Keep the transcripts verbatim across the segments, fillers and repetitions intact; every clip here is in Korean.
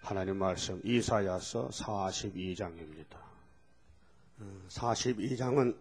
하나님 말씀 이사야서 사십이 장입니다. 사십이 장은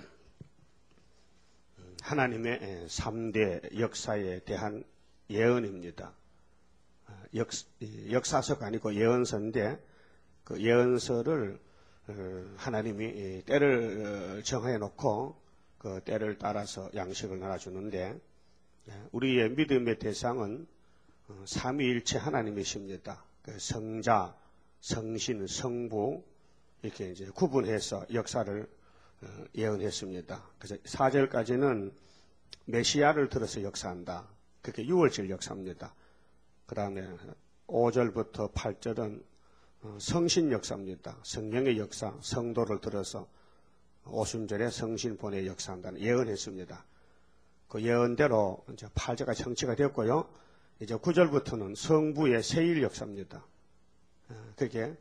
하나님의 삼 대 역사에 대한 예언입니다. 역, 역사서가 아니고 예언서인데 그 예언서를 하나님이 때를 정해 놓고 그 때를 따라서 양식을 나눠주는데 우리의 믿음의 대상은 삼위일체 하나님이십니다. 성자, 성신, 성부 이렇게 이제 구분해서 역사를 예언했습니다. 그래서 사 절까지는 메시아를 들어서 역사한다. 그게 유월절 역사입니다. 그 다음에 오 절부터 팔 절은 성신 역사입니다. 성령의 역사, 성도를 들어서 오순절에 성신 보내 역사한다는 예언했습니다. 그 예언대로 이제 팔 절까지 성취가 됐고요. 이제 구 절부터는 성부의 세일 역사입니다. 그게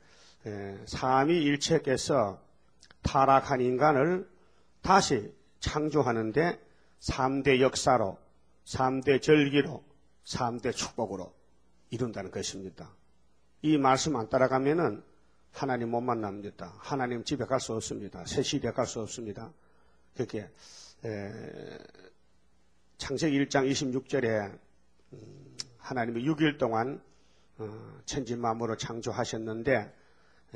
삼위일체께서 타락한 인간을 다시 창조하는데 삼 대 역사로, 삼 대 절기로, 삼 대 축복으로 이룬다는 것입니다. 이 말씀 안 따라가면은 하나님 못 만납니다. 하나님 집에 갈 수 없습니다. 새 시대에 갈 수 없습니다. 그렇게 창세기 일 장 이십육 절에 음, 하나님이 육 일 동안 어, 천지 만물을 창조하셨는데 에,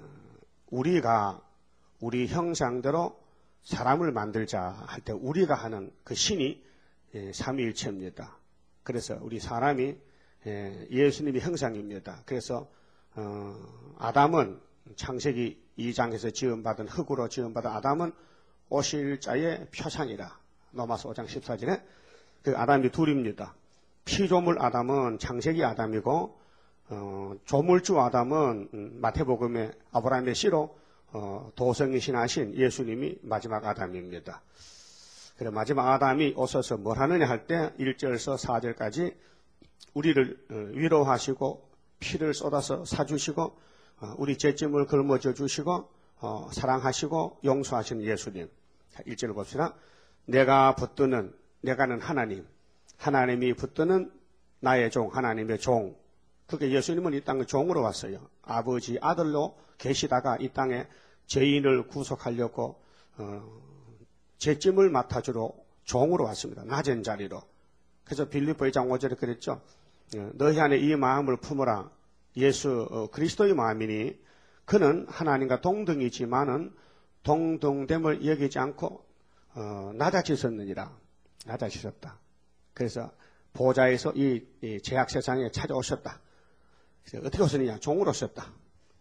우리가 우리 형상대로 사람을 만들자 할 때 우리가 하는 그 신이 예, 삼위일체입니다. 그래서 우리 사람이 예, 예수님의 형상입니다. 그래서 어, 아담은 창세기 이 장에서 지음받은 흙으로 지음받은 아담은 오실 자의 표상이라. 로마서 오 장 십사 절에 그 아담이 둘입니다. 피조물 아담은 창세기 아담이고 어, 조물주 아담은 음, 마태복음의 아브라함의 씨로 어, 도성이신 하신 예수님이 마지막 아담입니다. 그래 마지막 아담이 오셔서 뭘 하느냐 할 때 일 절에서 사 절까지 우리를 어, 위로하시고 피를 쏟아서 사주시고 어, 우리 죄짐을 걸머져 주시고 어, 사랑하시고 용서하시는 예수님. 일 절을 봅시다. 내가 붙드는 내가는 하나님, 하나님이 붙드는 나의 종, 하나님의 종. 그게 예수님은 이 땅에 종으로 왔어요. 아버지 아들로 계시다가 이 땅에 죄인을 구속하려고 어, 죄짐을 맡아주러 종으로 왔습니다. 낮은 자리로. 그래서 빌립보 이 장 오 절에 그랬죠. 너희 안에 이 마음을 품어라. 예수 어, 그리스도의 마음이니 그는 하나님과 동등이지만은 동등됨을 여기지 않고 어, 낮아지셨느니라. 낮아지셨다. 그래서 보좌에서 이, 이 죄악 세상에 찾아오셨다. 그래서 어떻게 오셨느냐? 종으로 오셨다.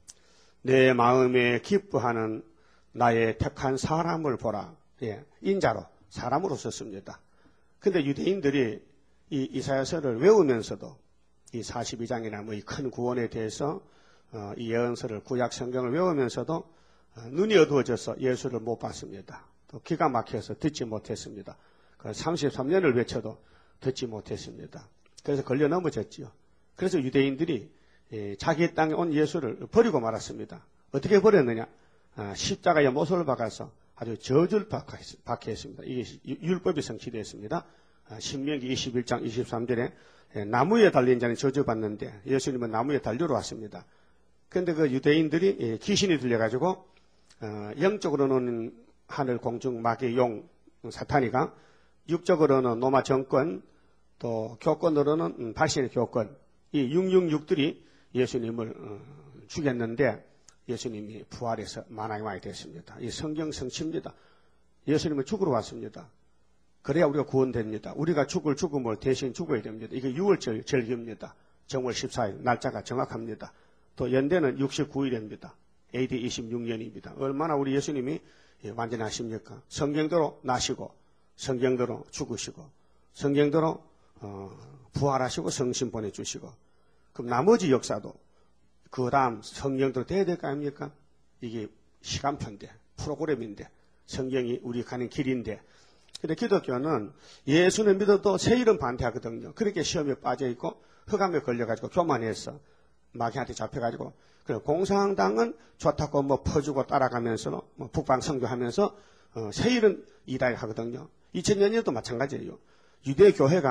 내 마음에 기뻐하는 나의 택한 사람을 보라. 예, 인자로 사람으로 썼습니다. 근데 유대인들이 이 이사야서를 외우면서도 이 사십이 장이나 뭐 이 큰 구원에 대해서 어, 이 예언서를 구약 성경을 외우면서도 어, 눈이 어두워져서 예수를 못 봤습니다. 또 기가 막혀서 듣지 못했습니다. 삼십삼 년을 외쳐도 듣지 못했습니다. 그래서 걸려 넘어졌지요. 그래서 유대인들이 예, 자기 땅에 온 예수를 버리고 말았습니다. 어떻게 버렸느냐? 아, 십자가에 못을 박아서 아주 저주를 받게 했습니다. 이게 율법이 성취되었습니다. 아, 신명기 이십일 장 이십삼 절에 예, 나무에 달린 자는 저주받는데 예수님은 나무에 달려러 왔습니다. 그런데 그 유대인들이 예, 귀신이 들려가지고 어, 영적으로는 하늘 공중 마귀 용 사탄이가 육적으로는 로마 정권 또 교권으로는 발신의 교권 이 육육육들이 예수님을 어, 죽였는데 예수님이 부활해서 만왕의 왕이 됐습니다. 이 성경 성취입니다. 예수님은 죽으러 왔습니다. 그래야 우리가 구원됩니다. 우리가 죽을 죽음을 대신 죽어야 됩니다. 이게 유월절 절기입니다. 정월 십사 일 날짜가 정확합니다. 또 연대는 육십구 일입니다. 에이디 이십육 년입니다. 얼마나 우리 예수님이 완전하십니까? 성경대로 나시고 성경대로 죽으시고 성경대로 어, 부활하시고 성신 보내주시고 그럼 나머지 역사도 그 다음 성경대로 돼야 될 거 아닙니까? 이게 시간표인데 프로그램인데 성경이 우리 가는 길인데 근데 기독교는 예수는 믿어도 새 이름 반대하거든요. 그렇게 시험에 빠져있고 흑암에 걸려가지고 교만해서 마귀한테 잡혀가지고 그리고 공산당은 좋다고 뭐 퍼주고 따라가면서 뭐 북방 선교하면서 어, 새 이름 이다를 하거든요. 이천 년에도 마찬가지예요. 유대교회가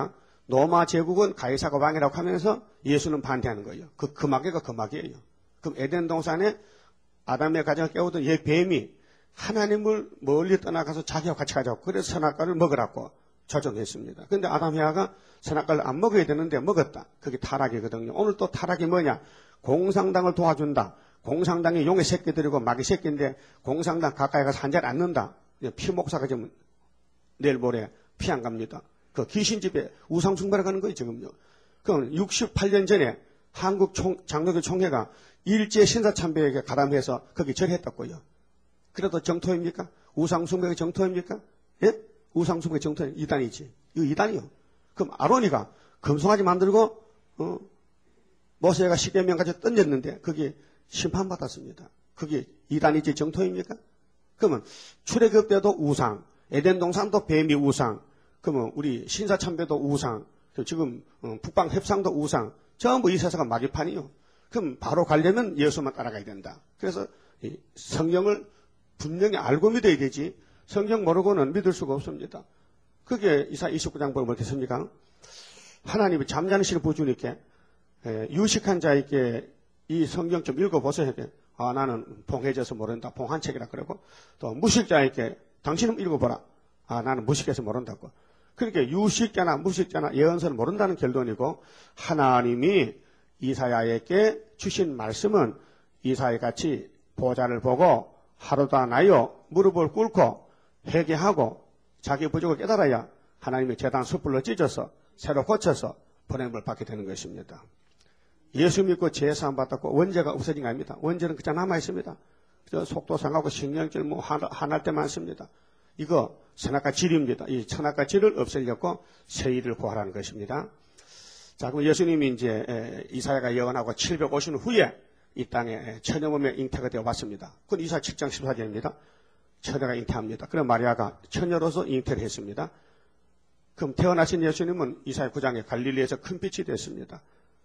로마 제국은 가이사가 왕이라고 하면서 예수는 반대하는 거예요. 그 금악이가 금악이에요. 그럼 에덴 동산에 아담의 가정을 깨우던 이 뱀이 하나님을 멀리 떠나가서 자기와 같이 가자고 그래서 선악과를 먹으라고 조종했습니다. 그런데 아담 해아가 선악과를 안 먹어야 되는데 먹었다. 그게 타락이거든요. 오늘 또 타락이 뭐냐? 공산당을 도와준다. 공산당이 용의 새끼들이고 마귀 새끼인데 공산당 가까이 가서 한 자리 앉는다. 피목사가 지금 내일 모레 피 안 갑니다. 그 귀신집에 우상숭배를 가는 거예요, 지금요. 그럼 육십팔 년 전에 한국 총, 장로교 총회가 일제 신사참배에게 가담해서 거기 절했다고요. 그래도 정토입니까? 우상숭배가 정토입니까? 예? 우상숭배 정토는 이단이지. 이거 이단이요. 그럼 아론이가 금송아지 만들고, 어, 모세가 십계명까지 던졌는데, 그게 심판받았습니다. 그게 이단이지 정토입니까? 그러면 출애굽 때도 우상, 에덴 동산도 뱀이 우상, 그러면 우리 신사참배도 우상, 지금 북방 협상도 우상, 전부 이 세상은 마귀판이요. 그럼 바로 가려면 예수만 따라가야 된다. 그래서 성경을 분명히 알고 믿어야 되지 성경 모르고는 믿을 수가 없습니다. 그게 이사 이십구 장 보면 어떻습니까? 하나님이 잠자는 시를 부주니까 유식한 자에게 이 성경 좀 읽어보세요. 아, 나는 봉해져서 모른다. 봉한 책이라 그러고 또 무식자에게 당신은 읽어보라. 아, 나는 무식해서 모른다고. 그러니까 유식자나 무식자나 예언서는 모른다는 결론이고 하나님이 이사야에게 주신 말씀은 이사야같이 보좌를 보고 하루도 나요 무릎을 꿇고 회개하고 자기 부족을 깨달아야 하나님의 재단 숯불로 찢어서 새로 고쳐서 보냄을 받게 되는 것입니다. 예수 믿고 제사함 받았고 원죄가 없어진 거 아닙니다. 원죄는 그냥 남아 있습니다. 속도 상하고 신경질 뭐 화날 때 많습니다. 이거 선악과 질입니다. 이 선악과 질을 없애려고 세일을 구하라는 것입니다. 자, 그럼 예수님이 이제 이사야가 예언하고 칠백오십 년 후에 이 땅에 처녀몸에 잉태가 되어 왔습니다. 그건 이사야 칠 장 십사 절입니다. 처녀가 잉태합니다. 그럼 마리아가 처녀로서 잉태를 했습니다. 그럼 태어나신 예수님은 이사야 구 장에 갈릴리에서 큰 빛이 됐습니다.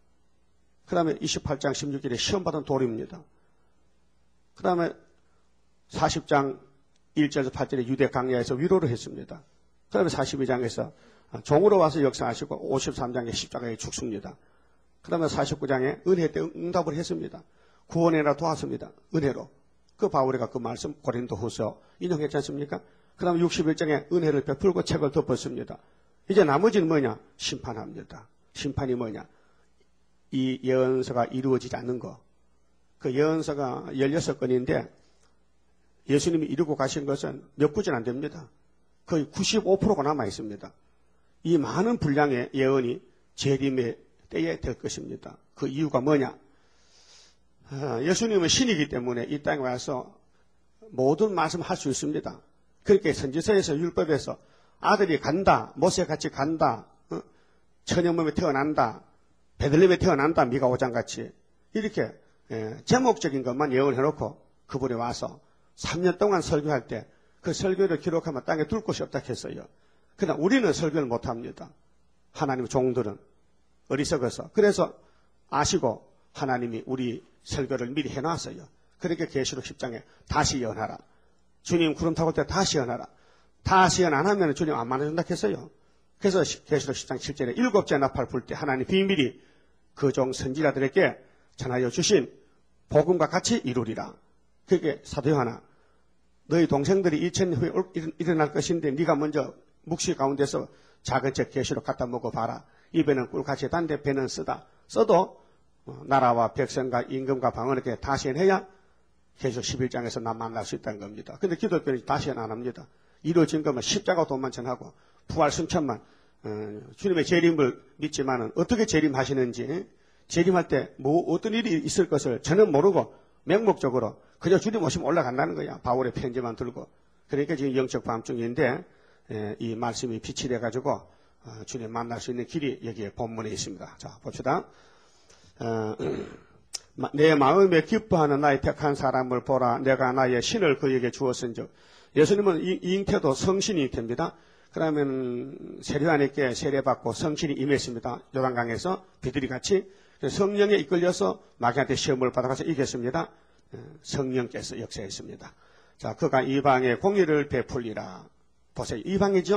그 다음에 이십팔 장 십육 절에 시험받은 돌입니다. 그 다음에 사십 장 일 절에서 팔 절에 유대 강야에서 위로를 했습니다. 그 다음에 사십이 장에서 종으로 와서 역사하시고 오십삼 장에 십자가에 죽습니다. 그 다음에 사십구 장에 은혜 때 응답을 했습니다. 구원해라 도왔습니다. 은혜로. 그 바울이가 그 말씀 고린도후서 인용했지 않습니까? 그 다음에 육십일 장에 은혜를 베풀고 책을 덮었습니다. 이제 나머지는 뭐냐? 심판합니다. 심판이 뭐냐? 이 예언서가 이루어지지 않는 거. 그 예언서가 열여섯 건인데 예수님이 이루고 가신 것은 몇 구절 안 됩니다. 거의 구십오 퍼센트가 남아 있습니다. 이 많은 분량의 예언이 재림의 때에 될 것입니다. 그 이유가 뭐냐? 예수님은 신이기 때문에 이 땅에 와서 모든 말씀할 수 있습니다. 그렇게 선지서에서 율법에서 아들이 간다, 모세같이 간다, 어? 처녀몸에 태어난다, 베들레헴에 태어난다, 미가 오 장같이 이렇게 제목적인 것만 예언해놓고 그분이 와서 삼 년 동안 설교할 때 그 설교를 기록하면 땅에 둘 곳이 없다 했어요. 그러나 우리는 설교를 못합니다. 하나님 종들은 어리석어서. 그래서 아시고 하나님이 우리 설교를 미리 해놨어요. 그렇게 계시록 십 장에 다시 예언하라. 주님 구름 타고 올 때 다시 예언하라. 다시 예언 안 하면 주님 안 만나준다 했어요. 그래서 계시록 십 장 칠 절에 일곱째 나팔 불 때 하나님 비밀이 그 종 선지자들에게 전하여 주신 복음과 같이 이루리라. 그게 사도 요한아, 너희 동생들이 이천 년 후에 일어날 것인데 네가 먼저 묵시 가운데서 작은 책 계시록 갖다 먹어봐라. 입에는 꿀같이 단데 배는 쓰다. 써도 나라와 백성과 임금과 방언에게 다시 해야 계속 십일 장에서 나 만날 수 있다는 겁니다. 근데 기독교는 다시는 안 합니다. 이루어진 것만 십자가 돈만 전하고 부활 승천만 어, 주님의 재림을 믿지만은 어떻게 재림하시는지 재림할 때 뭐 어떤 일이 있을 것을 저는 모르고 맹목적으로 그저 주님 오시면 올라간다는 거야. 바울의 편지만 들고. 그러니까 지금 영적 밤중인데 에, 이 말씀이 빛이 돼가지고 어, 주님 만날 수 있는 길이 여기에 본문에 있습니다. 자 봅시다. 어, 내 마음에 기뻐하는 나의 택한 사람을 보라. 내가 나의 신을 그에게 주었은즉. 예수님은 이, 이 잉태도 성신이 잉태입니다. 그러면 세례요한에게 세례받고 성신이 임했습니다. 요단강에서 비둘기같이 성령에 이끌려서 마귀한테 시험을 받아가서 이겼습니다. 성령께서 역사했습니다. 자, 그가 이방에 공의를 베풀리라. 보세요. 이방이죠.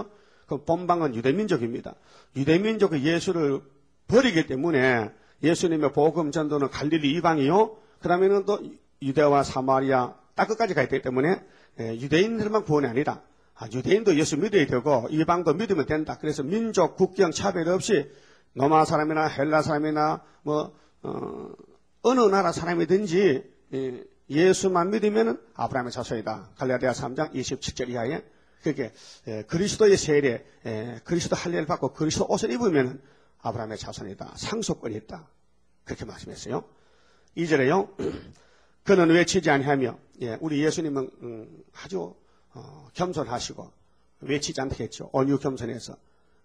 그 본방은 유대민족입니다. 유대민족의 예수를 버리기 때문에 예수님의 복음 전도는 갈릴리 이방이요. 그러면은 또 유대와 사마리아 딱 끝까지 가야 되기 때문에 유대인들만 구원이 아니라 유대인도 예수 믿어야 되고 이방도 믿으면 된다. 그래서 민족, 국경 차별 없이 로마 사람이나 헬라 사람이나 뭐 어, 어느 나라 사람이든지 예수만 믿으면 아브라함의 자손이다. 갈라디아 삼 장 이십칠 절 이하에 그렇게 그리스도의 세례, 그리스도 할례를 받고 그리스도 옷을 입으면 아브라함의 자손이다. 상속권이 있다. 그렇게 말씀했어요. 이 절에요. 그는 외치지 아니하며, 예, 우리 예수님은 음, 아주 어, 겸손하시고 외치지 않겠죠. 온유 겸손해서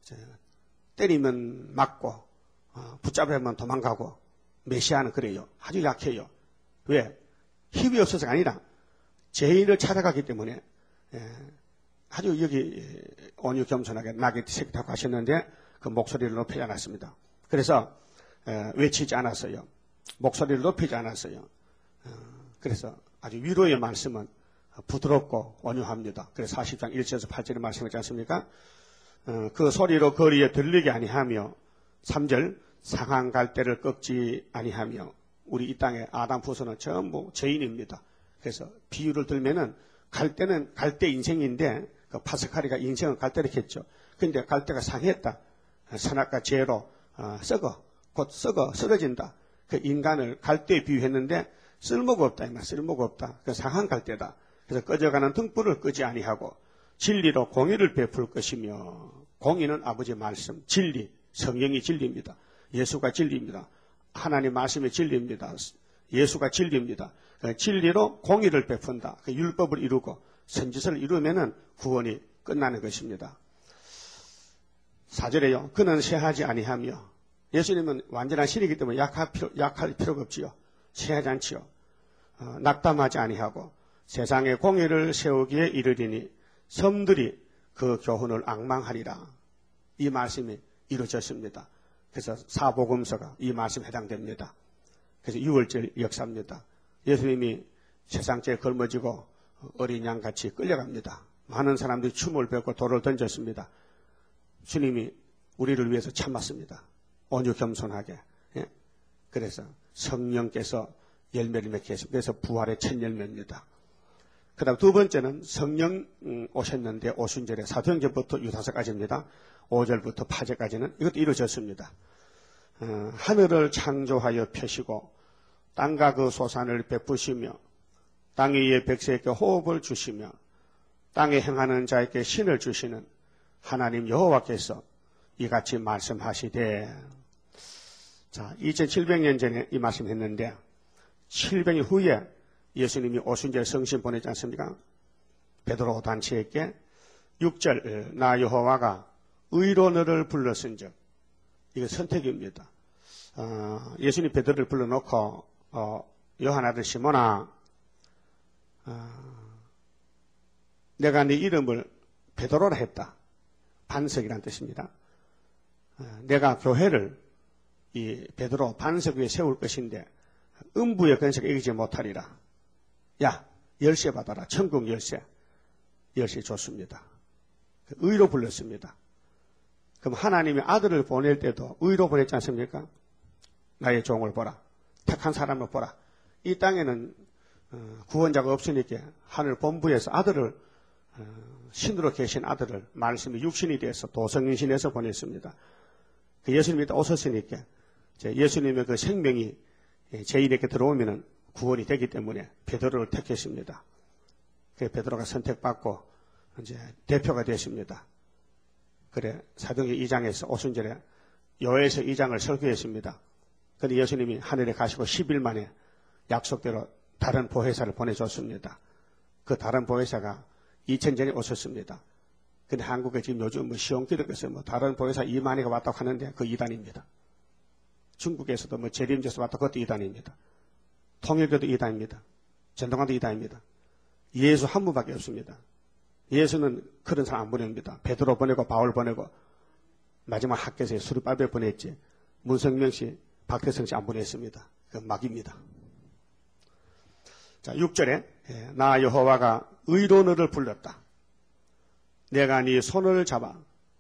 때리면 맞고 어, 붙잡으면 도망가고 메시아는 그래요. 아주 약해요. 왜? 힘이 없어서가 아니라 죄인을 찾아가기 때문에 예, 아주 여기 온유 겸손하게 낙이 새기다고 하셨는데 그 목소리를 높이지 않았습니다. 그래서 에, 외치지 않았어요. 목소리를 높이지 않았어요. 어, 그래서 아주 위로의 말씀은 부드럽고 온유합니다. 그래서 사십 장 일 절에서 팔 절에 말씀하지 않습니까? 어, 그 소리로 거리에 들리게 아니하며 삼 절 상한 갈대를 꺾지 아니하며 우리 이 땅에 아담 후손은 전부 죄인입니다. 그래서 비유를 들면은 갈대는 갈대 인생인데 그 파스카리가 인생은 갈대를 했죠. 그런데 갈대가 상했다. 선악과 죄로 어, 썩어 곧 썩어 쓰러진다. 그 인간을 갈대에 비유했는데 쓸모가 없다. 이 말 쓸모가 없다. 그 상한 갈대다. 그래서 꺼져가는 등불을 끄지 아니하고 진리로 공의를 베풀 것이며 공의는 아버지의 말씀, 진리, 성령이 진리입니다. 예수가 진리입니다. 하나님 말씀이 진리입니다. 예수가 진리입니다. 그 진리로 공의를 베푼다. 그 율법을 이루고 선지서를 이루면은 구원이 끝나는 것입니다. 사 절에요. 그는 쇠하지 아니하며 예수님은 완전한 신이기 때문에 약할, 필요, 약할 필요가 없지요. 쇠하지 않지요. 어, 낙담하지 아니하고 세상의 공의를 세우기에 이르리니 섬들이 그 교훈을 앙망하리라. 이 말씀이 이루어졌습니다. 그래서 사복음서가 이 말씀에 해당됩니다. 그래서 유월절 역사입니다. 예수님이 세상죄에 걸머지고 어린 양같이 끌려갑니다. 많은 사람들이 춤을 배우고 돌을 던졌습니다. 주님이 우리를 위해서 참았습니다. 온유 겸손하게. 예? 그래서 성령께서 열매를 맺게 했습니다. 그래서 부활의 첫 열매입니다. 그 다음 두 번째는 성령 오셨는데 오순절에 사도행전부터 유다서까지입니다. 오 절부터 팔 절까지는 이것도 이루어졌습니다. 어, 하늘을 창조하여 펴시고 땅과 그 소산을 베푸시며 땅 위에 백성에게 호흡을 주시며 땅에 행하는 자에게 신을 주시는 하나님 여호와께서 이같이 말씀하시되. 자, 이천칠백 년 전에 이 말씀했는데 칠백 년 후에 예수님이 오순절 성신 보내지 않습니까? 베드로 단체에게 육 절 나 여호와가 의로 너를 불렀은즉 이거 선택입니다. 어, 예수님 베드로를 불러놓고 어, 요한 아들 시몬아 어, 내가 네 이름을 베드로라 했다. 반석이란 뜻입니다. 어, 내가 교회를 이 베드로 반석 위에 세울 것인데 음부의 권세가 이기지 못하리라. 야, 열쇠 받아라. 천국 열쇠. 열쇠 줬습니다. 의로 불렀습니다. 그럼 하나님이 아들을 보낼 때도 의로 보냈지 않습니까? 나의 종을 보라. 택한 사람을 보라. 이 땅에는 구원자가 없으니까 하늘 본부에서 아들을 신으로 계신 아들을 말씀이 육신이 돼서 도성인신에서 보냈습니다. 그 예수님이 오셨으니까 예수님의 그 생명이 죄인에게 들어오면은 구원이 되기 때문에 베드로를 택했습니다. 그 베드로가 선택받고 이제 대표가 됐습니다. 그래 사도행전 이 장에서 오순절에 요에서 이 장을 설교했습니다. 그런데 예수님이 하늘에 가시고 십 일 만에 약속대로 다른 보혜사를 보내줬습니다. 그 다른 보혜사가 이천 전에 오셨습니다. 근데 한국에 지금 요즘 뭐 시험기독교에서 뭐 다른 보혜사 이만희가 왔다고 하는데 그 이단입니다. 중국에서도 뭐 재림제에서 왔다고 그것도 이단입니다. 통일교도 이단입니다. 전통관도 이단입니다. 예수 한 분밖에 없습니다. 예수는 그런 사람 안 보냅니다. 베드로 보내고 바울 보내고 마지막 학교에서 수르바벨 보냈지 문성명 씨, 박태성 씨 안 보냈습니다. 그건 막입니다. 자, 육 절에 나 여호와가 의로 너를 불렀다. 내가 네 손을 잡아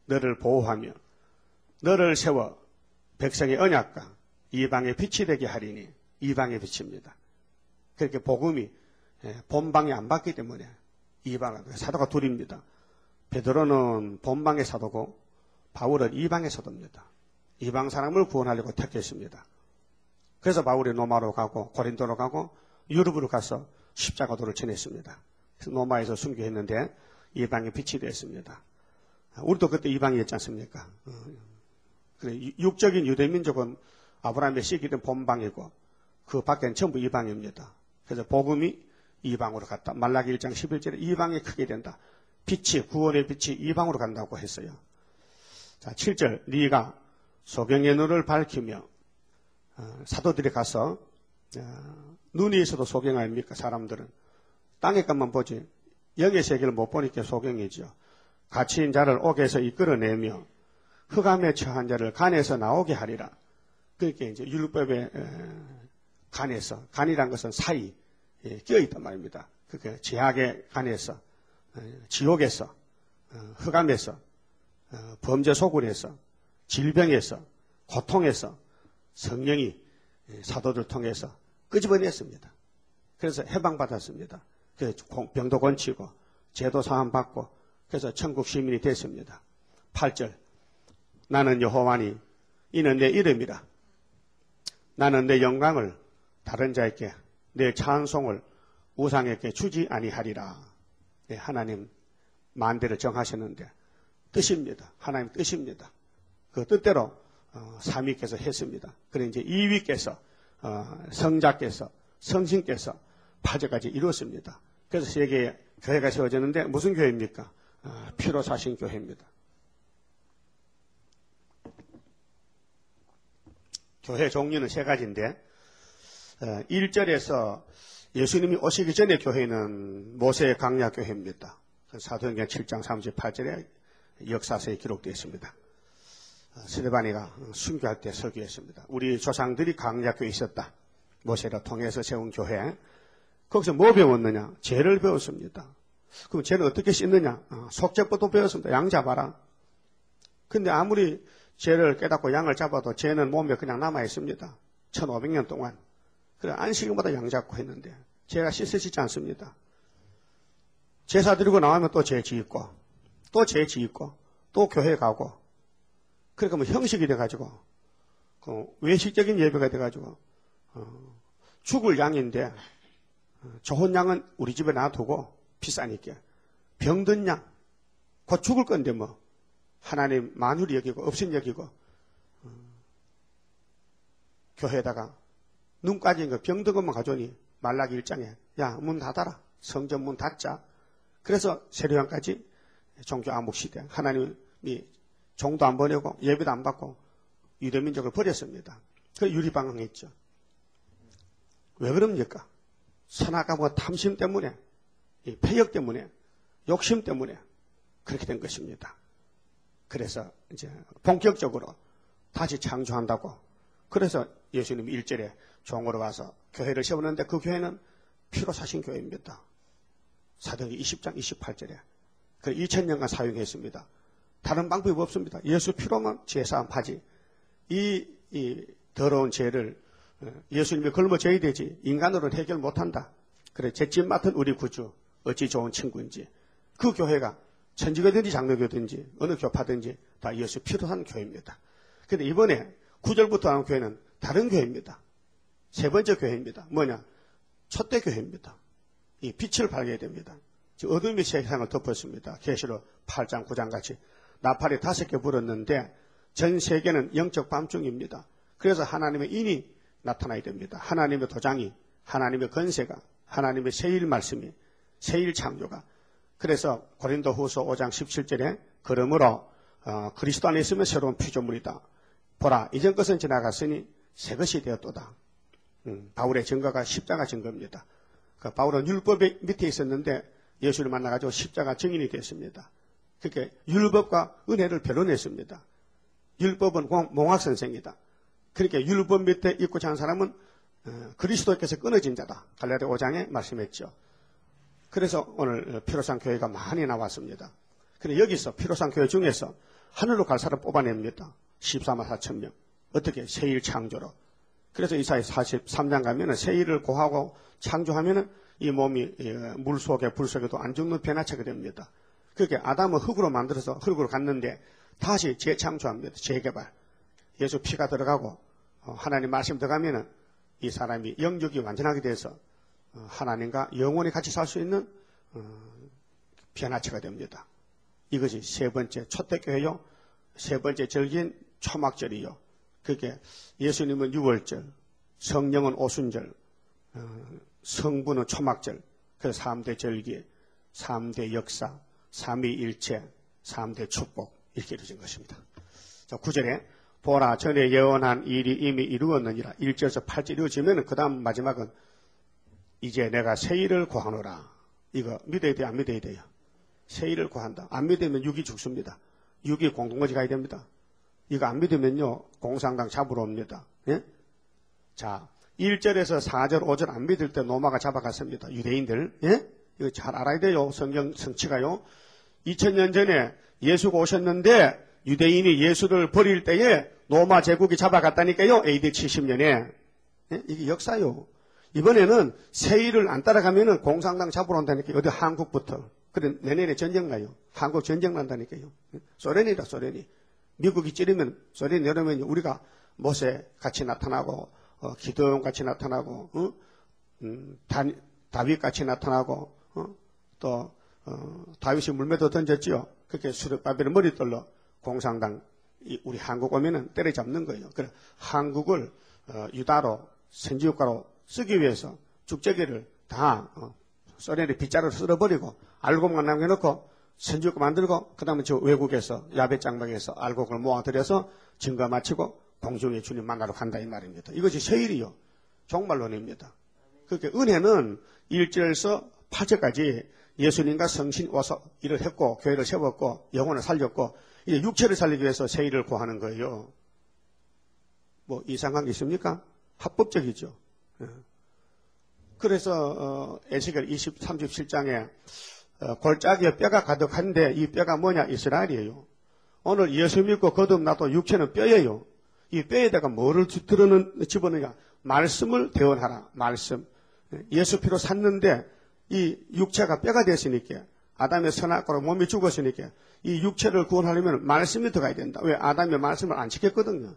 너를 보호하며 너를 세워 백성의 언약과 이방의 빛이 되게 하리니 이방의 빛입니다. 그렇게 복음이 본방에 안 받기 때문에 이방 사도가 둘입니다. 베드로는 본방의 사도고 바울은 이방의 사도입니다. 이방 사람을 구원하려고 택했습니다. 그래서 바울이 로마로 가고 고린도로 가고 유럽으로 가서 십자가도를 전했습니다. 그래서 로마에서 순교했는데 이방의 빛이 되었습니다. 우리도 그때 이방이었지 않습니까? 그래, 육적인 유대민족은 아브라함의 씨기된 본방이고 그 밖에는 전부 이방입니다. 그래서 복음이 이방으로 갔다. 말라기 일 장 십일 절에 이방이 크게 된다. 빛이, 구원의 빛이 이방으로 간다고 했어요. 자, 칠 절, 네가 소경의 눈을 밝히며 어, 사도들이 가서 어, 눈이 있어도 소경 아닙니까? 사람들은 땅의 것만 보지 영의 세계를 못 보니까 소경이죠. 갇힌 자를 옥에서 이끌어내며 흑암에 처한 자를 간에서 나오게 하리라. 그렇게 이제 율법의 간에서, 간이란 것은 사이 끼어있단 말입니다. 그러니까 제약의 간에서, 지옥에서, 흑암에서, 범죄 소굴에서, 질병에서, 고통에서 성령이 사도들 통해서 끄집어냈습니다. 그래서 해방받았습니다. 그래서 병도 고치고 죄도 사함 받고 그래서 천국 시민이 됐습니다. 팔 절, 나는 여호와니 이는 내 이름이라. 나는 내 영광을 다른 자에게 내 찬송을 우상에게 주지 아니하리라. 네, 하나님 만대를 정하셨는데 뜻입니다. 하나님 뜻입니다. 그 뜻대로 어, 삼위께서 했습니다. 그래 이제 이위께서 어, 성자께서 성신께서 파제까지 이루었습니다. 그래서 세계에 교회가 세워졌는데 무슨 교회입니까? 어, 피로 사신 교회입니다. 교회 종류는 세 가지인데 어, 일 절에서 예수님이 오시기 전에 교회는 모세의 강약 교회입니다. 사도행전 칠 장 삼십팔 절에 역사서에 기록되어 있습니다. 스데반이가 순교할 때 설교했습니다. 우리 조상들이 강약교에 있었다. 모세를 통해서 세운 교회. 거기서 뭐 배웠느냐? 죄를 배웠습니다. 그럼 죄는 어떻게 씻느냐? 속죄법도 배웠습니다. 양 잡아라. 근데 아무리 죄를 깨닫고 양을 잡아도 죄는 몸에 그냥 남아있습니다. 천오백 년 동안. 그래 안식일마다 양 잡고 했는데 죄가 씻어지지 않습니다. 제사 드리고 나오면 또 죄 짓고 또 죄 짓고 또 교회 가고 그러니까 뭐 형식이 돼가지고 그 외식적인 예배가 돼가지고 어, 죽을 양인데 어, 좋은 양은 우리 집에 놔두고 비싸니까 병든 양 곧 죽을 건데 뭐 하나님 만유리 여기고 없인 여기고 어, 교회에다가 눈 까진 거 병든 것만 가져오니 말라기 일 장에 야 문 닫아라. 성전 문 닫자. 그래서 세례요한까지 종교 암흑 시대 하나님이 종도 안 보내고 예배도 안 받고 유대민족을 버렸습니다. 그 유리방황했죠. 왜 그럽니까? 선악과와 탐심 때문에, 이 폐역 때문에, 욕심 때문에 그렇게 된 것입니다. 그래서 이제 본격적으로 다시 창조한다고. 그래서 예수님이 일 절에 종으로 와서 교회를 세우는데 그 교회는 피로 사신 교회입니다. 사도행전 이십 장 이십팔 절에 그 이천 년간 사용했습니다. 다른 방법이 없습니다. 예수 피로만 죄사함 하지. 이, 이 더러운 죄를 예수님이 걸머져야 되지. 인간으로는 해결 못한다. 그래 죄짐 맡은 우리 구주 어찌 좋은 친구인지. 그 교회가 천주교든지 장로교든지 어느 교파든지 다 예수 피로 산 교회입니다. 그런데 이번에 구 절부터 하는 교회는 다른 교회입니다. 세 번째 교회입니다. 뭐냐? 첫대 교회입니다. 이 빛을 발해야 됩니다. 어둠이 세상을 덮었습니다. 계시록 팔 장 구 장 같이 나팔이 다섯 개 불었는데 전 세계는 영적 밤중입니다. 그래서 하나님의 인이 나타나야 됩니다. 하나님의 도장이, 하나님의 건세가, 하나님의 세일 말씀이, 세일 창조가. 그래서 고린도 후서 오 장 십칠 절에 그러므로 어, 그리스도 안에 있으면 새로운 피조물이다. 보라 이전 것은 지나갔으니 새 것이 되었도다. 음, 바울의 증거가 십자가 증거입니다. 그 바울은 율법의 밑에 있었는데 예수를 만나가지고 십자가 증인이 됐습니다. 그렇게 율법과 은혜를 변론했습니다. 율법은 몽학선생이다. 그렇게 율법 밑에 있고 자는 사람은 그리스도께서 끊어진 자다. 갈라디아 오 장에 말씀했죠. 그래서 오늘 피로산 교회가 많이 나왔습니다. 그런데 여기서 피로산 교회 중에서 하늘로 갈 사람 뽑아냅니다. 십사만 사천 명. 어떻게? 세일 창조로. 그래서 이사야 사십삼 장 가면은 세일을 고하고 창조하면은 이 몸이 물 속에 불 속에도 안 죽는 변화체가 됩니다. 그렇게 아담은 흙으로 만들어서 흙으로 갔는데 다시 재창조합니다. 재개발. 예수 피가 들어가고 하나님 말씀 들어가면은 이 사람이 영적이 완전하게 돼서 하나님과 영원히 같이 살 수 있는 변화체가 됩니다. 이것이 세 번째 초대교회요. 세 번째 절기인 초막절이요. 그게 예수님은 유월절, 성령은 오순절, 성부는 초막절. 그래서 삼 대 절기, 삼 대 역사, 삼위일체, 삼 대 축복 이렇게 이루어진 것입니다. 자, 구 절에 보라 전에 예언한 일이 이미 이루었느니라. 일 절에서 팔 절 이루어지면 그 다음 마지막은 이제 내가 새 일을 구하노라. 이거 믿어야 돼요? 안 믿어야 돼요? 새 일을 구한다. 안 믿으면 육이 죽습니다. 육이 공동거지 가야 됩니다. 이거 안 믿으면요 공산당 잡으러 옵니다. 예? 자, 일 절에서 사 절, 오 절 안 믿을 때 로마가 잡아갔습니다. 유대인들. 예? 이거 잘 알아야 돼요. 성경 성취가요. 이천 년 전에 예수가 오셨는데 유대인이 예수를 버릴 때에 로마 제국이 잡아갔다니까요. 에이디 칠십 년에. 예? 이게 역사요. 이번에는 세일을 안 따라가면은 공산당 잡으러 온다니까요. 어디 한국부터. 그래, 내년에 전쟁 나요. 한국 전쟁 난다니까요. 소련이다, 소련이. 미국이 찌르면, 소련이 내려면 우리가 모세 같이 나타나고, 어, 기도용 같이 나타나고, 어? 음, 다, 다윗 같이 나타나고, 어? 또, 어, 다윗이 물매도 던졌지요. 그렇게 수르바벨의 머리떨로 공산당, 이, 우리 한국 오면은 때려잡는 거예요. 그래, 한국을, 어, 유다로, 선지국가로 쓰기 위해서 죽제기를 다, 어, 소련의 빗자루를 쓸어버리고, 알곡만 남겨놓고, 선지국가 만들고, 그 다음에 저 외국에서, 야배장방에서 알곡을 모아들여서 증거 마치고, 공중의 주님 만나러 간다 이 말입니다. 이것이 세일이요. 종말론입니다. 그렇게 은혜는 일 절에서 팔 절까지 예수님과 성신 와서 일을 했고, 교회를 세웠고, 영혼을 살렸고, 이제 육체를 살리기 위해서 세일을 구하는 거예요. 뭐 이상한 게 있습니까? 합법적이죠. 그래서 어, 에스겔 이십, 삼십칠 장에 어, 골짜기에 뼈가 가득한데 이 뼈가 뭐냐? 이스라엘이에요. 오늘 예수 믿고 거듭나도 육체는 뼈예요. 이 뼈에다가 뭐를 들어는 집어넣냐? 말씀을 대언하라. 말씀. 예수 피로 샀는데 이 육체가 뼈가 됐으니까 아담의 선악과로 몸이 죽었으니까 이 육체를 구원하려면 말씀이 들어가야 된다. 왜? 아담의 말씀을 안 지켰거든요.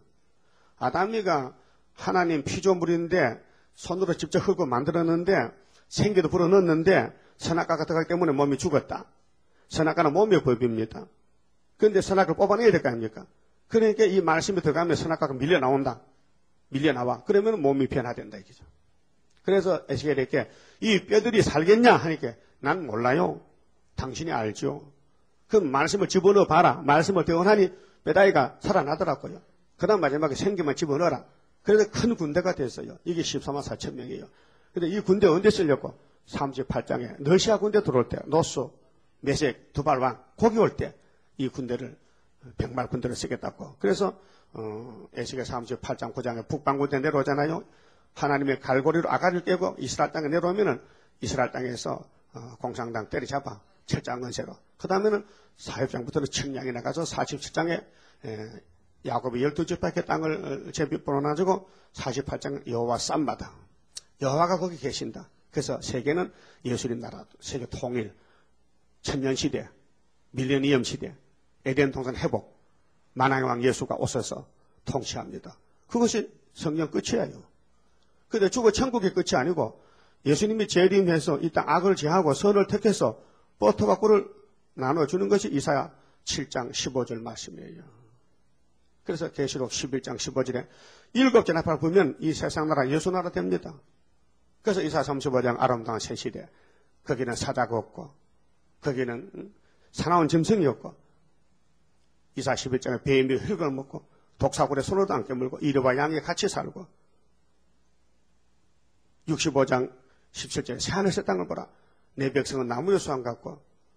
아담이가 하나님 피조물인데 손으로 직접 흙을 만들었는데 생기도 불어넣었는데 선악과가 들어가기 때문에 몸이 죽었다. 선악과는 몸의 법입니다. 그런데 선악을 뽑아내야 될 거 아닙니까? 그러니까 이 말씀이 들어가면 선악과가 밀려 나온다. 밀려 나와. 그러면 몸이 변화된다 이거죠. 그래서 에스겔에게 이 뼈들이 살겠냐 하니까 난 몰라요. 당신이 알죠. 그 말씀을 집어넣어 봐라. 말씀을 대언하니 뼈다귀가 살아나더라고요. 그 다음 마지막에 생기만 집어넣어라. 그래서 큰 군대가 됐어요. 이게 십사만 사천 명이에요. 근데 이 군대 언제 쓸렸고? 삼십팔 장에 러시아 군대 들어올 때 노스, 메색, 두발왕 거기 올 때 이 군대를 백말 군대를 쓰겠다고. 그래서 어, 에스겔 삼십팔 장 구 장에 북방 군대 내려오잖아요. 하나님의 갈고리로 아가를 깨고 이스라엘 땅에 내려오면은 이스라엘 땅에서 어, 공산당 때려잡아 철장건세로. 그 다음에는 사십 장부터는 청량에 나가서 사십칠 장에 에, 야곱이 열두 지파의 땅을 제비포로 놔주고 사십팔 장 여호와 쌈마다 여호와가 거기 계신다. 그래서 세계는 예수님 나라, 세계 통일, 천년시대, 밀레니엄 시대, 에덴 동산 회복, 만왕의 왕 예수가 오셔서 통치합니다. 그것이 성경 끝이에요. 그런데 죽어 천국의 끝이 아니고 예수님이 재림해서 이 땅 악을 제하고 선을 택해서 버터와 꿀을 나눠주는 것이 이사야 칠 장 십오 절 말씀이에요. 그래서 계시록 십일 장 십오 절에 일곱 개 나팔 보면 이 세상 나라 예수 나라 됩니다. 그래서 이사야 삼십오 장 아름다운 새 시대. 거기는 사자가 없고 거기는 사나운 짐승이 없고 이사야 십일 장에 뱀이 흙을 먹고 독사굴에 손으로도 안 깨물고 이리와 양이 같이 살고 육십오 장 십칠 절에 새하늘새 땅을 보라. 내 백성은 나무의 수완 같고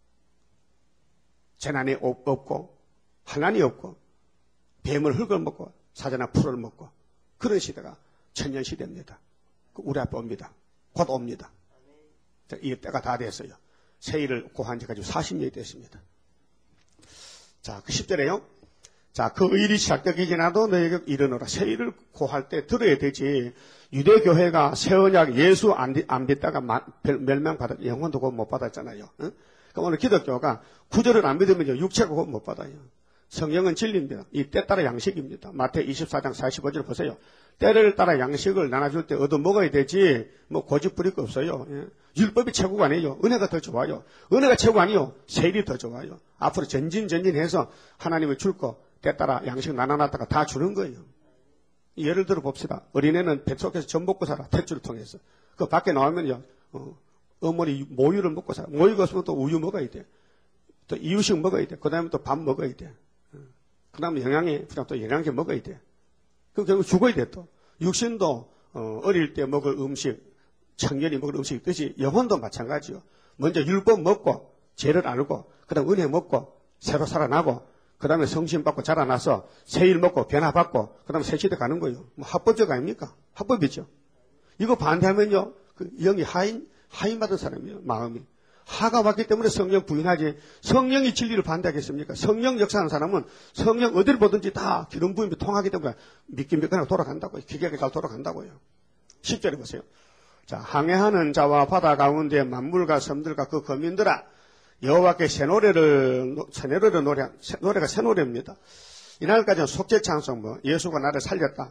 재난이 없고 환난이 없고 뱀을 흙을 먹고 사자나 풀을 먹고 그런 시대가 천년 시대입니다. 우리 앞에 옵니다. 곧 옵니다. 이 때가 다 됐어요. 세일을 고한 지까지 사십 년이 됐습니다. 자, 그 십 절에요. 자, 그 일이 시작되기 전에도 너에게 이르노라. 새 일을 고할 때 들어야 되지. 유대교회가 새 언약 예수 안, 안 믿다가 멸망받아, 영혼도 곧 못 받았잖아요. 응? 그럼 오늘 기독교가 구절을 안 믿으면 육체가 곧 못 받아요. 성령은 진리입니다. 이 때 따라 양식입니다. 마태복음 이십사 장 사십오 절 보세요. 때를 따라 양식을 나눠줄 때 얻어 먹어야 되지 뭐 고집 부릴 거 없어요. 예. 율법이 최고가 아니에요. 은혜가 더 좋아요. 은혜가 최고 아니요. 세일이 더 좋아요. 앞으로 전진전진해서 하나님을 줄 거 때 따라 양식 나눠놨다가 다 주는 거예요. 예를 들어 봅시다. 어린애는 뱃속에서 젖 먹고 살아. 탯줄을 통해서. 그 밖에 나오면요. 어, 어머니 모유를 먹고 살아. 모유가 없으면 또 우유 먹어야 돼. 또 이유식 먹어야 돼. 그 다음에 또 밥 먹어야 돼. 그 다음에 영양이, 그다음 또 영양제 먹어야 돼. 그럼 결국 죽어야 돼 또. 육신도, 어, 어릴 때 먹을 음식, 청년이 먹을 음식 있듯이 영혼도 마찬가지요. 먼저 율법 먹고, 죄를 알고, 그 다음 은혜 먹고, 새로 살아나고, 그 다음에 성신 받고 자라나서 새일 먹고 변화받고, 그 다음에 새 시대 가는 거예요. 뭐 합법적 아닙니까? 합법이죠. 이거 반대하면요, 그 영이 하인, 하인 받은 사람이에요, 마음이. 하가 왔기 때문에 성령 부인하지 성령이 진리를 반대하겠습니까? 성령 역사하는 사람은 성령 어디를 보든지 다 기름 부임이 통하기 때문에 믿긴 믿거나 돌아간다고요. 기계가 잘 돌아간다고요. 십 절에 보세요. 자, 항해하는 자와 바다 가운데 만물과 섬들과 그 거민들아 여호와께 새 노래를 새 노래를 노래 노래가 새 노래입니다. 이날까지는 속죄 찬송 뭐 예수가 나를 살렸다.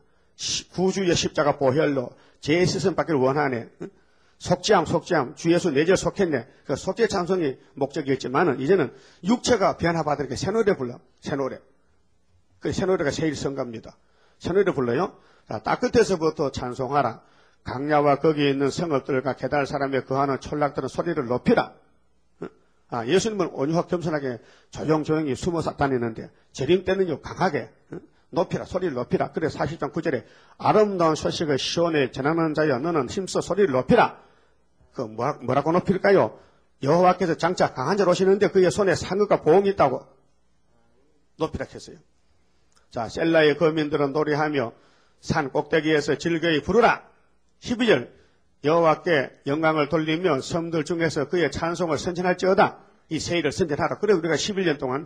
구주의 십자가 보혈로 죄 씻음 받기를 원하네. 속죄함, 속죄함, 주 예수 내 죄 속했네. 그 속죄 찬송이 목적이었지만은, 이제는 육체가 변화받으니까 새 노래 불러. 새 노래. 그 새 노래가 세일 성가입니다. 새 노래 불러요. 자, 딱 끝에서부터 찬송하라. 강야와 거기 있는 성읍들과 게달 사람의 거하는 촌락들은 소리를 높이라. 아, 예수님은 온유하고 겸손하게 조용조용히 숨어서 다니는데, 재림 때는요, 강하게. 높이라, 소리를 높이라. 그래 사십 장 구 절에 아름다운 소식을 시온에 전하는 자여 너는 힘써 소리를 높이라. 그 뭐라, 뭐라고 높일까요? 여호와께서 장차 강한 자로 오시는데 그의 손에 상급과 보응이 있다고 높이라 했어요. 자, 셀라의 거민들은 노래하며 산 꼭대기에서 즐거이 부르라. 십이 절 여호와께 영광을 돌리며 섬들 중에서 그의 찬송을 선전할지어다. 이 세일을 선전하라. 그래 우리가 십일 년 동안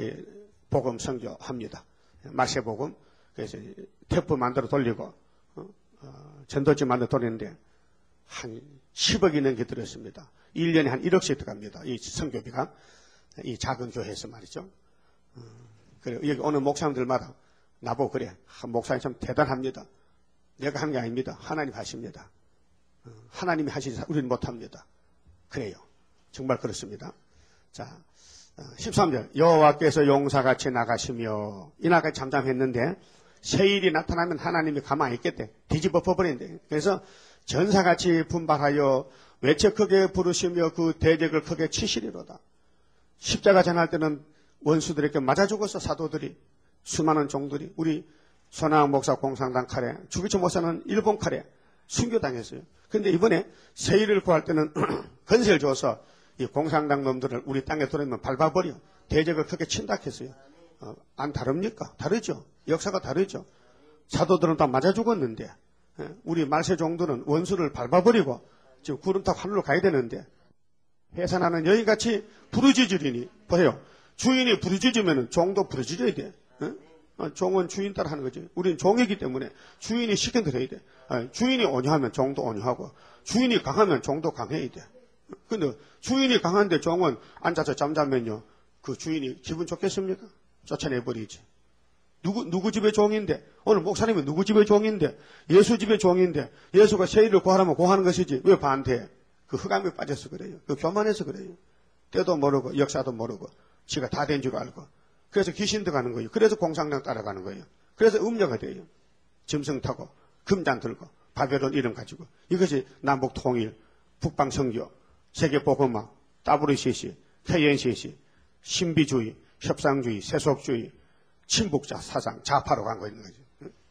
복음 선교합니다. 마세복음, 그래서 테프 만들어 돌리고, 어, 어, 전도지 만들어 돌리는데, 한 십억이 넘게 들었습니다. 일 년에 한 일억씩 들어갑니다. 이 선교비가, 이 작은 교회에서 말이죠. 어, 그래, 여기 오는 목사님들마다 나보고 그래. 아, 목사님 참 대단합니다. 내가 하는 게 아닙니다. 하나님 하십니다. 어, 하나님이 하시지, 우리는 못합니다. 그래요. 정말 그렇습니다. 자, 십삼 절 여호와께서 용사같이 나가시며 이날까지 잠잠했는데 세일이 나타나면 하나님이 가만히 있겠대. 뒤집어 버버린대. 그래서 전사같이 분발하여 외쳐 크게 부르시며 그 대적을 크게 치시리로다. 십자가 전할 때는 원수들에게 맞아 죽었어. 사도들이 수많은 종들이 우리 손아영 목사 공산당 칼에 주기초 목사는 일본 칼에 순교당했어요. 그런데 이번에 세일을 구할 때는 건세를 줘서 이 공산당 놈들을 우리 땅에 들어오면 밟아버려. 대적을 크게 친다 했어요. 어, 안 다릅니까? 다르죠. 역사가 다르죠. 사도들은 다 맞아 죽었는데 예, 우리 말세종들은 원수를 밟아버리고 지금 구름 타고 하늘로 가야 되는데 해산하는 여인같이 부르짖으리니 보세요. 주인이 부르짖으면 종도 부르짖어야 돼. 예? 어, 종은 주인 따라 하는 거지. 우리는 종이기 때문에 주인이 시킨 대로 해야 돼. 아, 주인이 온유하면 종도 온유하고 주인이 강하면 종도 강해야 돼. 근데 주인이 강한데 종은 앉아서 잠자면요. 그 주인이 기분 좋겠습니까? 쫓아내버리지. 누구, 누구 집의 종인데? 오늘 목사님은 누구 집의 종인데? 예수 집의 종인데? 예수가 세일을 구하라면 구하는 것이지. 왜 반대해? 그 흑암에 빠져서 그래요. 그 교만해서 그래요. 때도 모르고 역사도 모르고 지가 다 된 줄 알고. 그래서 귀신 들어가는 거예요. 그래서 공산당 따라가는 거예요. 그래서 음녀가 돼요. 짐승 타고 금잔 들고 바벨론 이름 가지고. 이것이 남북 통일, 북방 선교, 세계 복음화, 더블유씨씨, 케이엔씨씨, 신비주의, 협상주의, 세속주의, 친북자 사상, 좌파로 간 거 있는 거죠.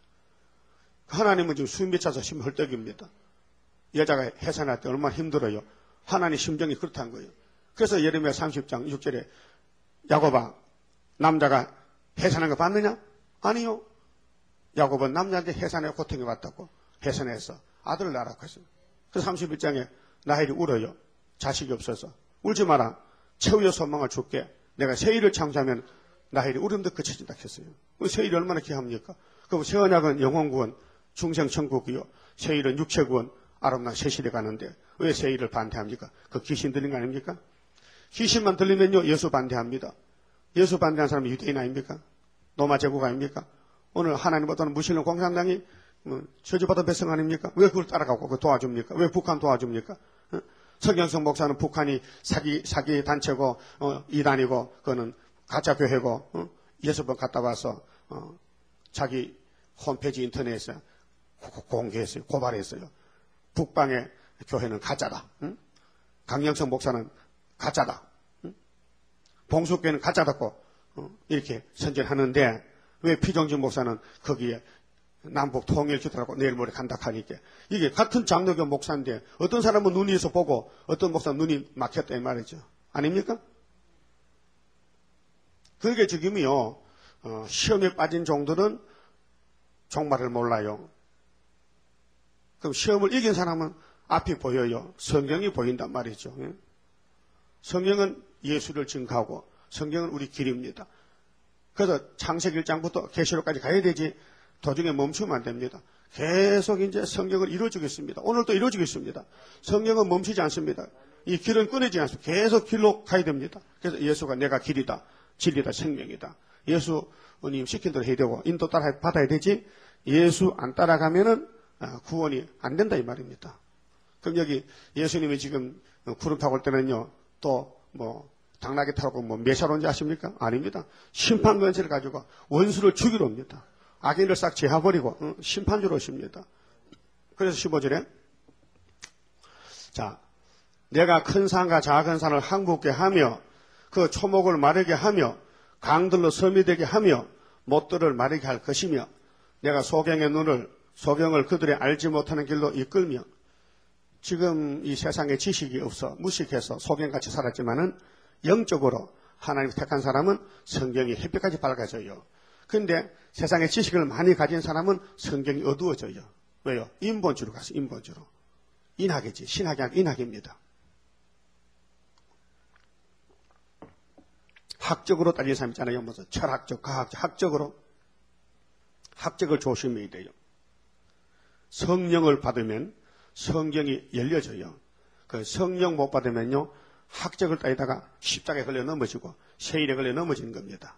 하나님은 지금 숨이 차서 심 헐떡입니다. 여자가 해산할 때 얼마나 힘들어요. 하나님 심정이 그렇다는 거예요. 그래서 예레미야 삼십 장 육 절에 야곱아, 남자가 해산한 거 봤느냐? 아니요. 야곱은 남자한테 해산에 고통이 왔다고 해산해서 아들을 낳으라고 했어요. 그래서 삼십일 장에 라헬이 울어요. 자식이 없어서. 울지 마라. 최후의 소망을 줄게. 내가 세일을 창조하면 나일이 우림도 그쳐진다 했어요. 세일이 얼마나 귀합니까? 그럼 새 언약은 영혼구원, 중생천국이요. 세일은 육체구원, 아름다운 세실에 가는데 왜 세일을 반대합니까? 그 귀신 들린 거 아닙니까? 귀신만 들리면요 예수 반대합니다. 예수 반대한 사람이 유대인 아닙니까? 로마 제국 아닙니까? 오늘 하나님 어떤 무신론 공산당이 뭐, 저주받은 백성 아닙니까? 왜 그걸 따라가고 그걸 도와줍니까? 왜 북한 도와줍니까? 어? 서경석 목사는 북한이 사기 사기 단체고 어, 이단이고 그거는 가짜 교회고 어? 예수번 갔다 와서 어, 자기 홈페이지 인터넷에 공개했어요. 고발했어요. 북방의 교회는 가짜다. 응? 강영석 목사는 가짜다. 응? 봉수교회는 가짜다고 어? 이렇게 선전하는데 왜 피정진 목사는 거기에 남북 통일 기도라고 내일 모레 간다 하니까 이게 같은 장로교 목사인데 어떤 사람은 눈이 있어 보고 어떤 목사는 눈이 막혔다 이 말이죠. 아닙니까? 그게 지금이요. 어, 시험에 빠진 종들은 종말을 몰라요. 그럼 시험을 이긴 사람은 앞이 보여요. 성경이 보인단 말이죠. 예? 성경은 예수를 증거하고 성경은 우리 길입니다. 그래서 창세기 일 장부터 계시록까지 가야 되지 도중에 멈추면 안 됩니다. 계속 이제 성경을 이루어주겠습니다. 오늘도 이루어주겠습니다. 성경은 멈추지 않습니다. 이 길은 끊이지 않습니다. 계속 길로 가야 됩니다. 그래서 예수가 내가 길이다, 진리다, 생명이다. 예수님 시킨 대로 해야 되고 인도 따라 받아야 되지 예수 안 따라가면은 구원이 안 된다 이 말입니다. 그럼 여기 예수님이 지금 구름 타고 올 때는요 또 뭐 당나귀 타고 뭐 메시아로 온지 아십니까? 아닙니다. 심판 권세를 가지고 원수를 죽이러 옵니다. 악인을 싹 제하버리고 응? 심판주로 오십니다. 그래서 십오 절에 자 내가 큰 산과 작은 산을 항복게 하며 그 초목을 마르게 하며 강들로 섬이 되게 하며 못들을 마르게 할 것이며 내가 소경의 눈을 소경을 그들의 알지 못하는 길로 이끌며 지금 이 세상에 지식이 없어 무식해서 소경같이 살았지만은 영적으로 하나님 택한 사람은 성경이 햇빛까지 밝아져요. 그런데 세상에 지식을 많이 가진 사람은 성경이 어두워져요. 왜요? 인본주로 가서 인본주로. 인학이지. 신학이 아니라 인학입니다. 학적으로 따지는 사람 있잖아요. 무슨 철학적, 과학적, 학적으로. 학적을 조심해야 돼요. 성령을 받으면 성경이 열려져요. 그 성령 못 받으면요. 학적을 따지다가 십자가에 걸려 넘어지고 세일에 걸려 넘어지는 겁니다.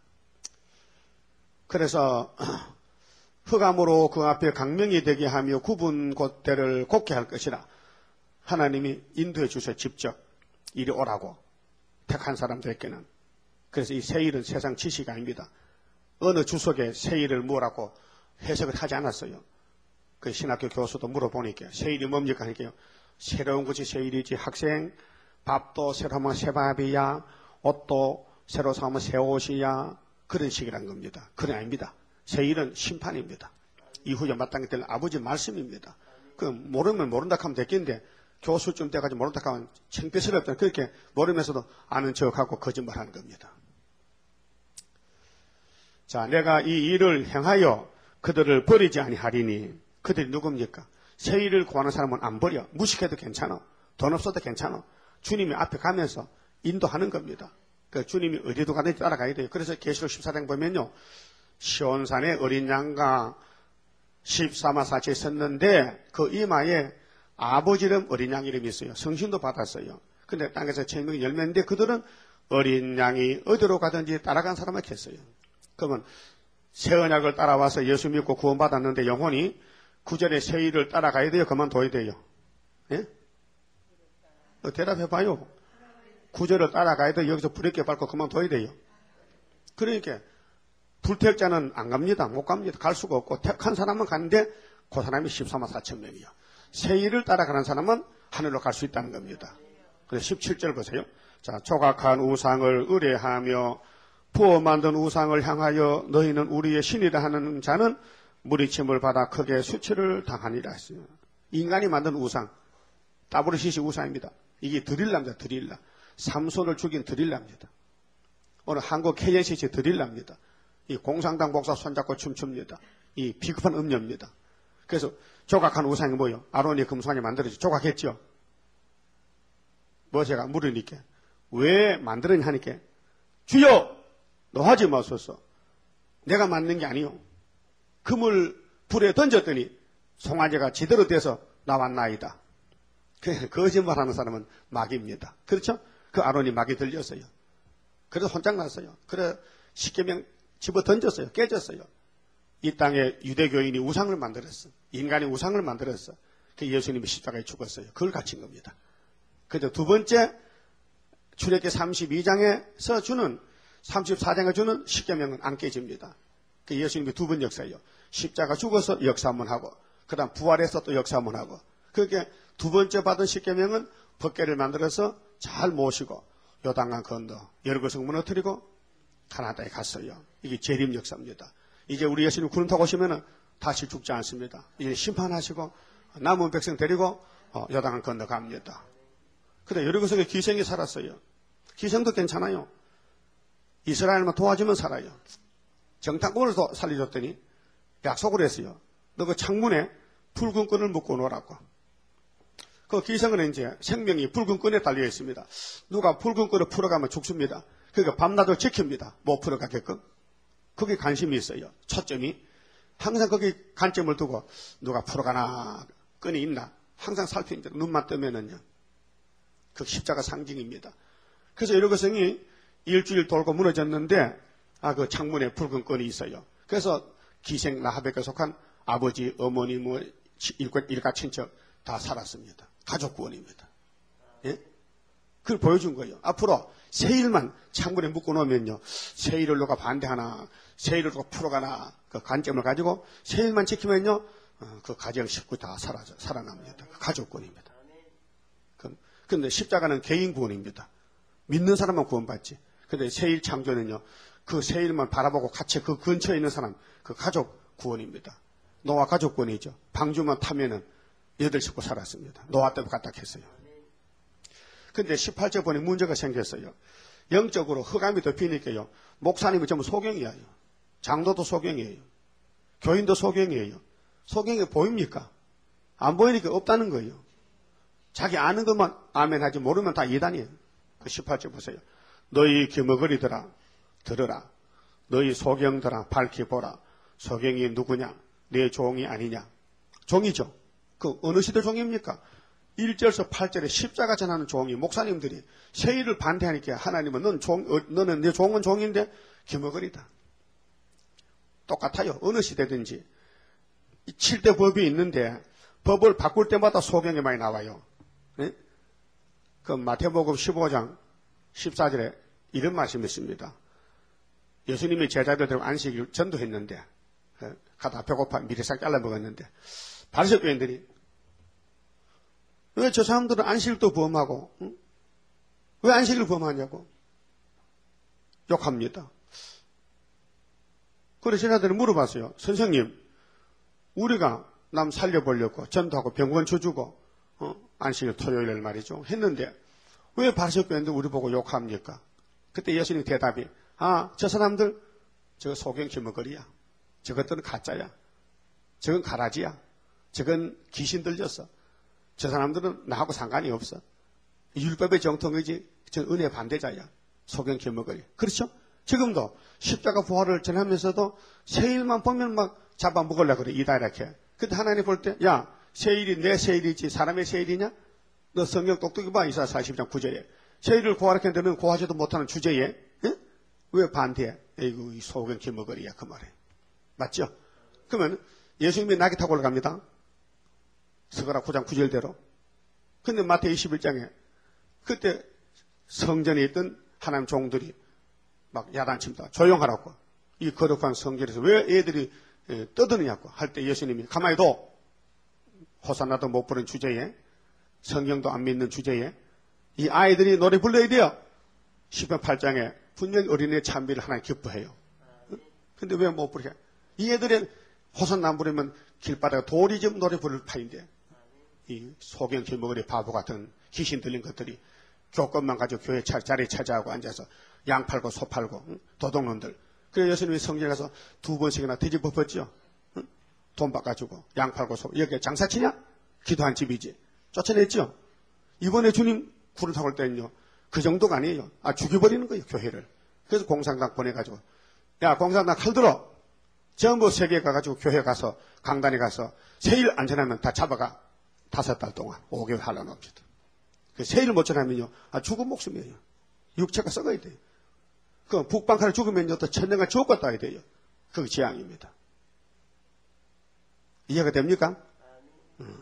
그래서 흑암으로 그 앞에 강명이 되게 하며 구분 곧대를 곱게 할 것이라 하나님이 인도해 주셔 직접 이리 오라고 택한 사람들에게는. 그래서 이 세일은 세상 지식이 아닙니다. 어느 주석에 세일을 뭐라고 해석을 하지 않았어요. 그 신학교 교수도 물어보니까 세일이 뭡니까 하니까요. 새로운 것이 세일이지 학생 밥도 새로 하면 새 밥이야 옷도 새로 사면 새 옷이야 그런 식이란 겁니다. 그건 아닙니다. 세일은 심판입니다. 이후에 마땅히 될 아버지 말씀입니다. 그 모르면 모른다 하면 됐겠는데 교수쯤 돼가지고 모른다 하면 창피스럽잖아요. 그렇게 모르면서도 아는 척하고 거짓말하는 겁니다. 자, 내가 이 일을 행하여 그들을 버리지 아니하리니 그들이 누굽니까? 세일을 구하는 사람은 안 버려. 무식해도 괜찮아. 돈 없어도 괜찮아. 주님이 앞에 가면서 인도하는 겁니다. 그 주님이 어디도 가든지 따라가야 돼요. 그래서 계시록 십사 장 보면요. 시온산에 어린 양과 십사마 사체에 섰는데 그 이마에 아버지 이름 어린 양 이름이 있어요. 성신도 받았어요. 근데 땅에서 천명이 열매인데 그들은 어린 양이 어디로 가든지 따라간 사람을 했어요. 그러면 새 언약을 따라와서 예수 믿고 구원받았는데 영혼이 구절의 세일을 따라가야 돼요? 그만둬야 돼요? 예? 어, 대답해봐요. 구절을 따라가야 돼요? 여기서 브레이크 밟고 그만둬야 돼요? 그러니까 불택자는 안 갑니다. 못 갑니다. 갈 수가 없고 택한 사람은 가는데 그 사람이 십사만 사천 명이요. 세일을 따라가는 사람은 하늘로 갈 수 있다는 겁니다. 그래서 십칠 절 보세요. 자, 조각한 우상을 의뢰하며 부어 만든 우상을 향하여 너희는 우리의 신이라 하는 자는 무리침을 받아 크게 수치를 당하니라 했어요. 인간이 만든 우상, 따브르시시 우상입니다. 이게 드릴라입니다. 드릴라. 삼손을 죽인 드릴라입니다. 오늘 한국 케이엔씨씨 드릴라입니다. 이 공산당 목사 손잡고 춤춥니다. 이 비겁한 음녀입니다. 그래서 조각한 우상이 뭐예요? 아론이 금송아지 만들어지 조각했죠. 뭐 제가 물으니까 왜 만들었냐 하니까 주여 노하지 마소서. 내가 맞는 게 아니요. 금을 불에 던졌더니 송아지가 제대로 돼서 나왔나이다. 그 거짓말하는 사람은 마귀입니다. 그렇죠? 그 아론이 마귀 들렸어요. 그래서 혼짝 났어요. 그래 십계명 집어 던졌어요. 깨졌어요. 이 땅에 유대교인이 우상을 만들었어. 인간이 우상을 만들었어. 그 예수님이 십자가에 죽었어요. 그걸 갇힌 겁니다. 그래서 두 번째 출애굽기 삼십이 장에서 주는 삼십사 장에 주는 십계명은 안 깨집니다. 그 예수님이 두 번 역사예요. 십자가 죽어서 역사 한번 하고 그 다음 부활해서 또 역사 한번 하고 그렇게 두 번째 받은 십계명은 법궤를 만들어서 잘 모시고 요단강 건너 여리고 무너뜨리고 가나다에 갔어요. 이게 재림 역사입니다. 이제 우리 예수님 구름 타고 오시면은 다시 죽지 않습니다. 이제 심판하시고 남은 백성 데리고 요단강 건너 갑니다. 근데 여리고성에 기생이 살았어요. 기생도 괜찮아요. 이스라엘만 도와주면 살아요. 정탐꾼을 살려줬더니 약속을 했어요. 너 그 창문에 붉은 끈을 묶고 놓으라고. 그 기생은 이제 생명이 붉은 끈에 달려 있습니다. 누가 붉은 끈을 풀어가면 죽습니다. 그러니까 밤낮을 지킵니다. 못 풀어가게끔. 거기 관심이 있어요. 초점이. 항상 거기 관점을 두고 누가 풀어가나 끈이 있나 항상 살핍니다. 눈만 뜨면은요. 그 십자가 상징입니다. 그래서 여리고성이 일주일 돌고 무너졌는데 아, 그 창문에 붉은 끈이 있어요. 그래서 기생 라합에게 속한 아버지, 어머니, 뭐 일가, 일가 친척 다 살았습니다. 가족 구원입니다. 예? 그걸 보여준 거예요. 앞으로 세일만 창문에 묶어 놓으면요. 세일을 누가 반대하나, 세일을 누가 풀어가나, 그 관점을 가지고 세일만 지키면요. 어, 그 가정 식구 다 사라져, 살아납니다. 그 가족 구원입니다. 그런데 십자가는 개인 구원입니다. 믿는 사람만 구원받지. 근데 세일 창조는요. 그 세일만 바라보고 같이 그 근처에 있는 사람, 그 가족 구원입니다. 노아 가족 구원이죠. 방주만 타면은 여덟 식구 살았습니다. 노아 때문에 까딱했어요. 근데 십팔 절 보니 문제가 생겼어요. 영적으로 흑암이 덮이니까요. 목사님은 전부 소경이에요. 장로도 소경이에요. 교인도 소경이에요. 소경이 보입니까? 안 보이니까 없다는 거예요. 자기 아는 것만 아멘하지 모르면 다 이단이에요. 그 십팔 절 보세요. 너희 기머거리들아 들으라. 너희 소경들아 밝히 보라. 소경이 누구냐? 내 종이 아니냐? 종이죠. 그 어느 시대 종입니까? 일 절에서 팔 절에 십자가 전하는 종이 목사님들이 세일을 반대하니까 하나님은 넌 종, 어, 너는 내 종은 종인데 기머거리다. 똑같아요. 어느 시대든지. 칠 대 법이 있는데 법을 바꿀 때마다 소경이 많이 나와요. 네? 그 마태복음 십오 장 십사 절에 이런 말씀이 있습니다. 예수님이 제자들을 안식일 전도했는데 가다 배고파 미리 싹 잘라 먹었는데 바리새교인들이 왜 저 사람들은 안식일도 범하고 응? 왜 안식일을 범하냐고 욕합니다. 그래서 제자들이 물어봤어요. 선생님 우리가 남 살려보려고 전도하고 병원 쳐주고 어? 안식일 토요일 말이죠 했는데 왜 바리새교인들 우리 보고 욕합니까? 그때 예수님 대답이 아, 저 사람들 저거 소경 기머거리야. 저것들은 가짜야. 저건 가라지야. 저건 귀신 들렸어. 저 사람들은 나하고 상관이 없어. 율법의 정통이지 전 은혜 반대자야. 소경 기머거리. 그렇죠? 지금도 십자가 부활을 전하면서도 세일만 보면 막 잡아먹으려고 그래. 이다 이렇게. 근데 하나님 볼 때 야 세일이 내 세일이지 사람의 세일이냐? 너 성경 똑똑히 봐. 이사야 사십 장 구 절에. 세일을 고하라게 되면 고하지도 못하는 주제에 예? 왜 반대해? 에이구 이 소경 기머거리야 그 말에. 맞죠? 그러면 예수님이 낙이 타고 올라갑니다. 스가랴 구 장 구 절대로. 근데 마태 이십일 장에 그때 성전에 있던 하나님 종들이 막 야단칩니다. 조용하라고. 이 거룩한 성전에서 왜 애들이 떠드느냐고 할 때 예수님이 가만히 둬. 호산나도 못 부른 주제에 성경도 안 믿는 주제에 이 아이들이 노래 불러야 돼요. 시편 팔 장에 분명히 어린이의 찬미를 하나님 기뻐해요. 근데 왜 못 부르게? 이 애들의 호산나 안 부르면 길바닥에 돌이 좀 노래 부를 파인데 이 소경 기머거리 바보 같은 귀신 들린 것들이 교권만 가지고 교회 자리에 찾아하고 앉아서 양 팔고 소 팔고 응? 도둑놈들. 그래서 예수님이 성경에 가서 두 번씩이나 뒤집어 엎었죠. 응? 돈 바꿔주고 양 팔고 소. 여기 장사치냐? 기도한 집이지. 쫓아냈죠. 이번에 주님 구름 타고 올 때는요. 그 정도가 아니에요. 아 죽여버리는 거예요. 교회를. 그래서 공산당 보내가지고, 야, 공산당 칼 들어! 전부 세계에 가가지고 교회 가서, 강단에 가서, 세일 안 지나면 다 잡아가. 다섯 달 동안, 오 개월 할라놓읍시다. 그 세일 못 지나면요, 아, 죽은 목숨이에요. 육체가 썩어야 돼요. 그 북방칼을 죽으면요, 또 천년간 지옥 갔다 와야 돼요. 그게 재앙입니다. 이해가 됩니까? 음.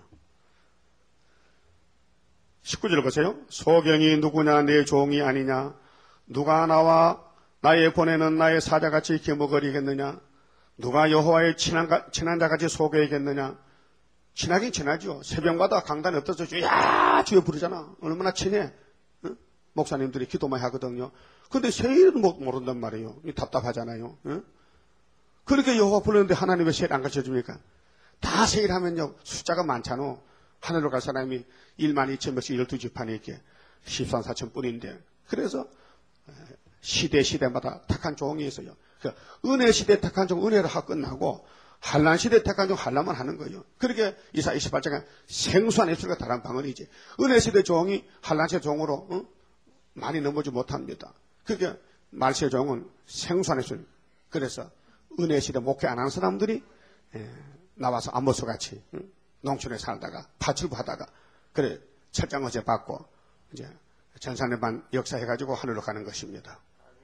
십구 절 보세요. 소경이 누구냐 내 종이 아니냐. 누가 나와 나의 보내는 나의 사자같이 기머거리겠느냐. 누가 여호와의 친한, 친한 자같이 소개하겠느냐. 친하긴 친하죠. 새벽마다 강단에 엎드려서 주야 주여 부르잖아. 얼마나 친해. 응? 목사님들이 기도 많이 하거든요. 근데 세일은 모른단 말이에요. 답답하잖아요. 응? 그렇게 여호와 부르는데 하나님 왜 세일 안 가르쳐줍니까? 다 세일하면요 숫자가 많잖아. 하늘로 갈 사람이 일만 이천 명씩 열두 지파니 이렇게 십삼 사천 뿐인데, 그래서 시대 시대마다 택한 종이 있어요. 은혜 시대 택한 종 은혜를 하고 끝나고, 한란 시대 택한 종 한란만 하는 거예요. 그렇게 이사 이십팔 장에 생수한 입술과 다른 방언이지. 은혜 시대 종이 한란 시대 종으로 어? 많이 넘어지 못합니다. 그게 말세 종은 생수한 입술. 그래서 은혜 시대 목회 안 하는 사람들이 에, 나와서 안모서같이 응? 농촌에 살다가 파출부 하다가 그래 철장 어제 받고 이제 전산에만 역사해가지고 하늘로 가는 것입니다.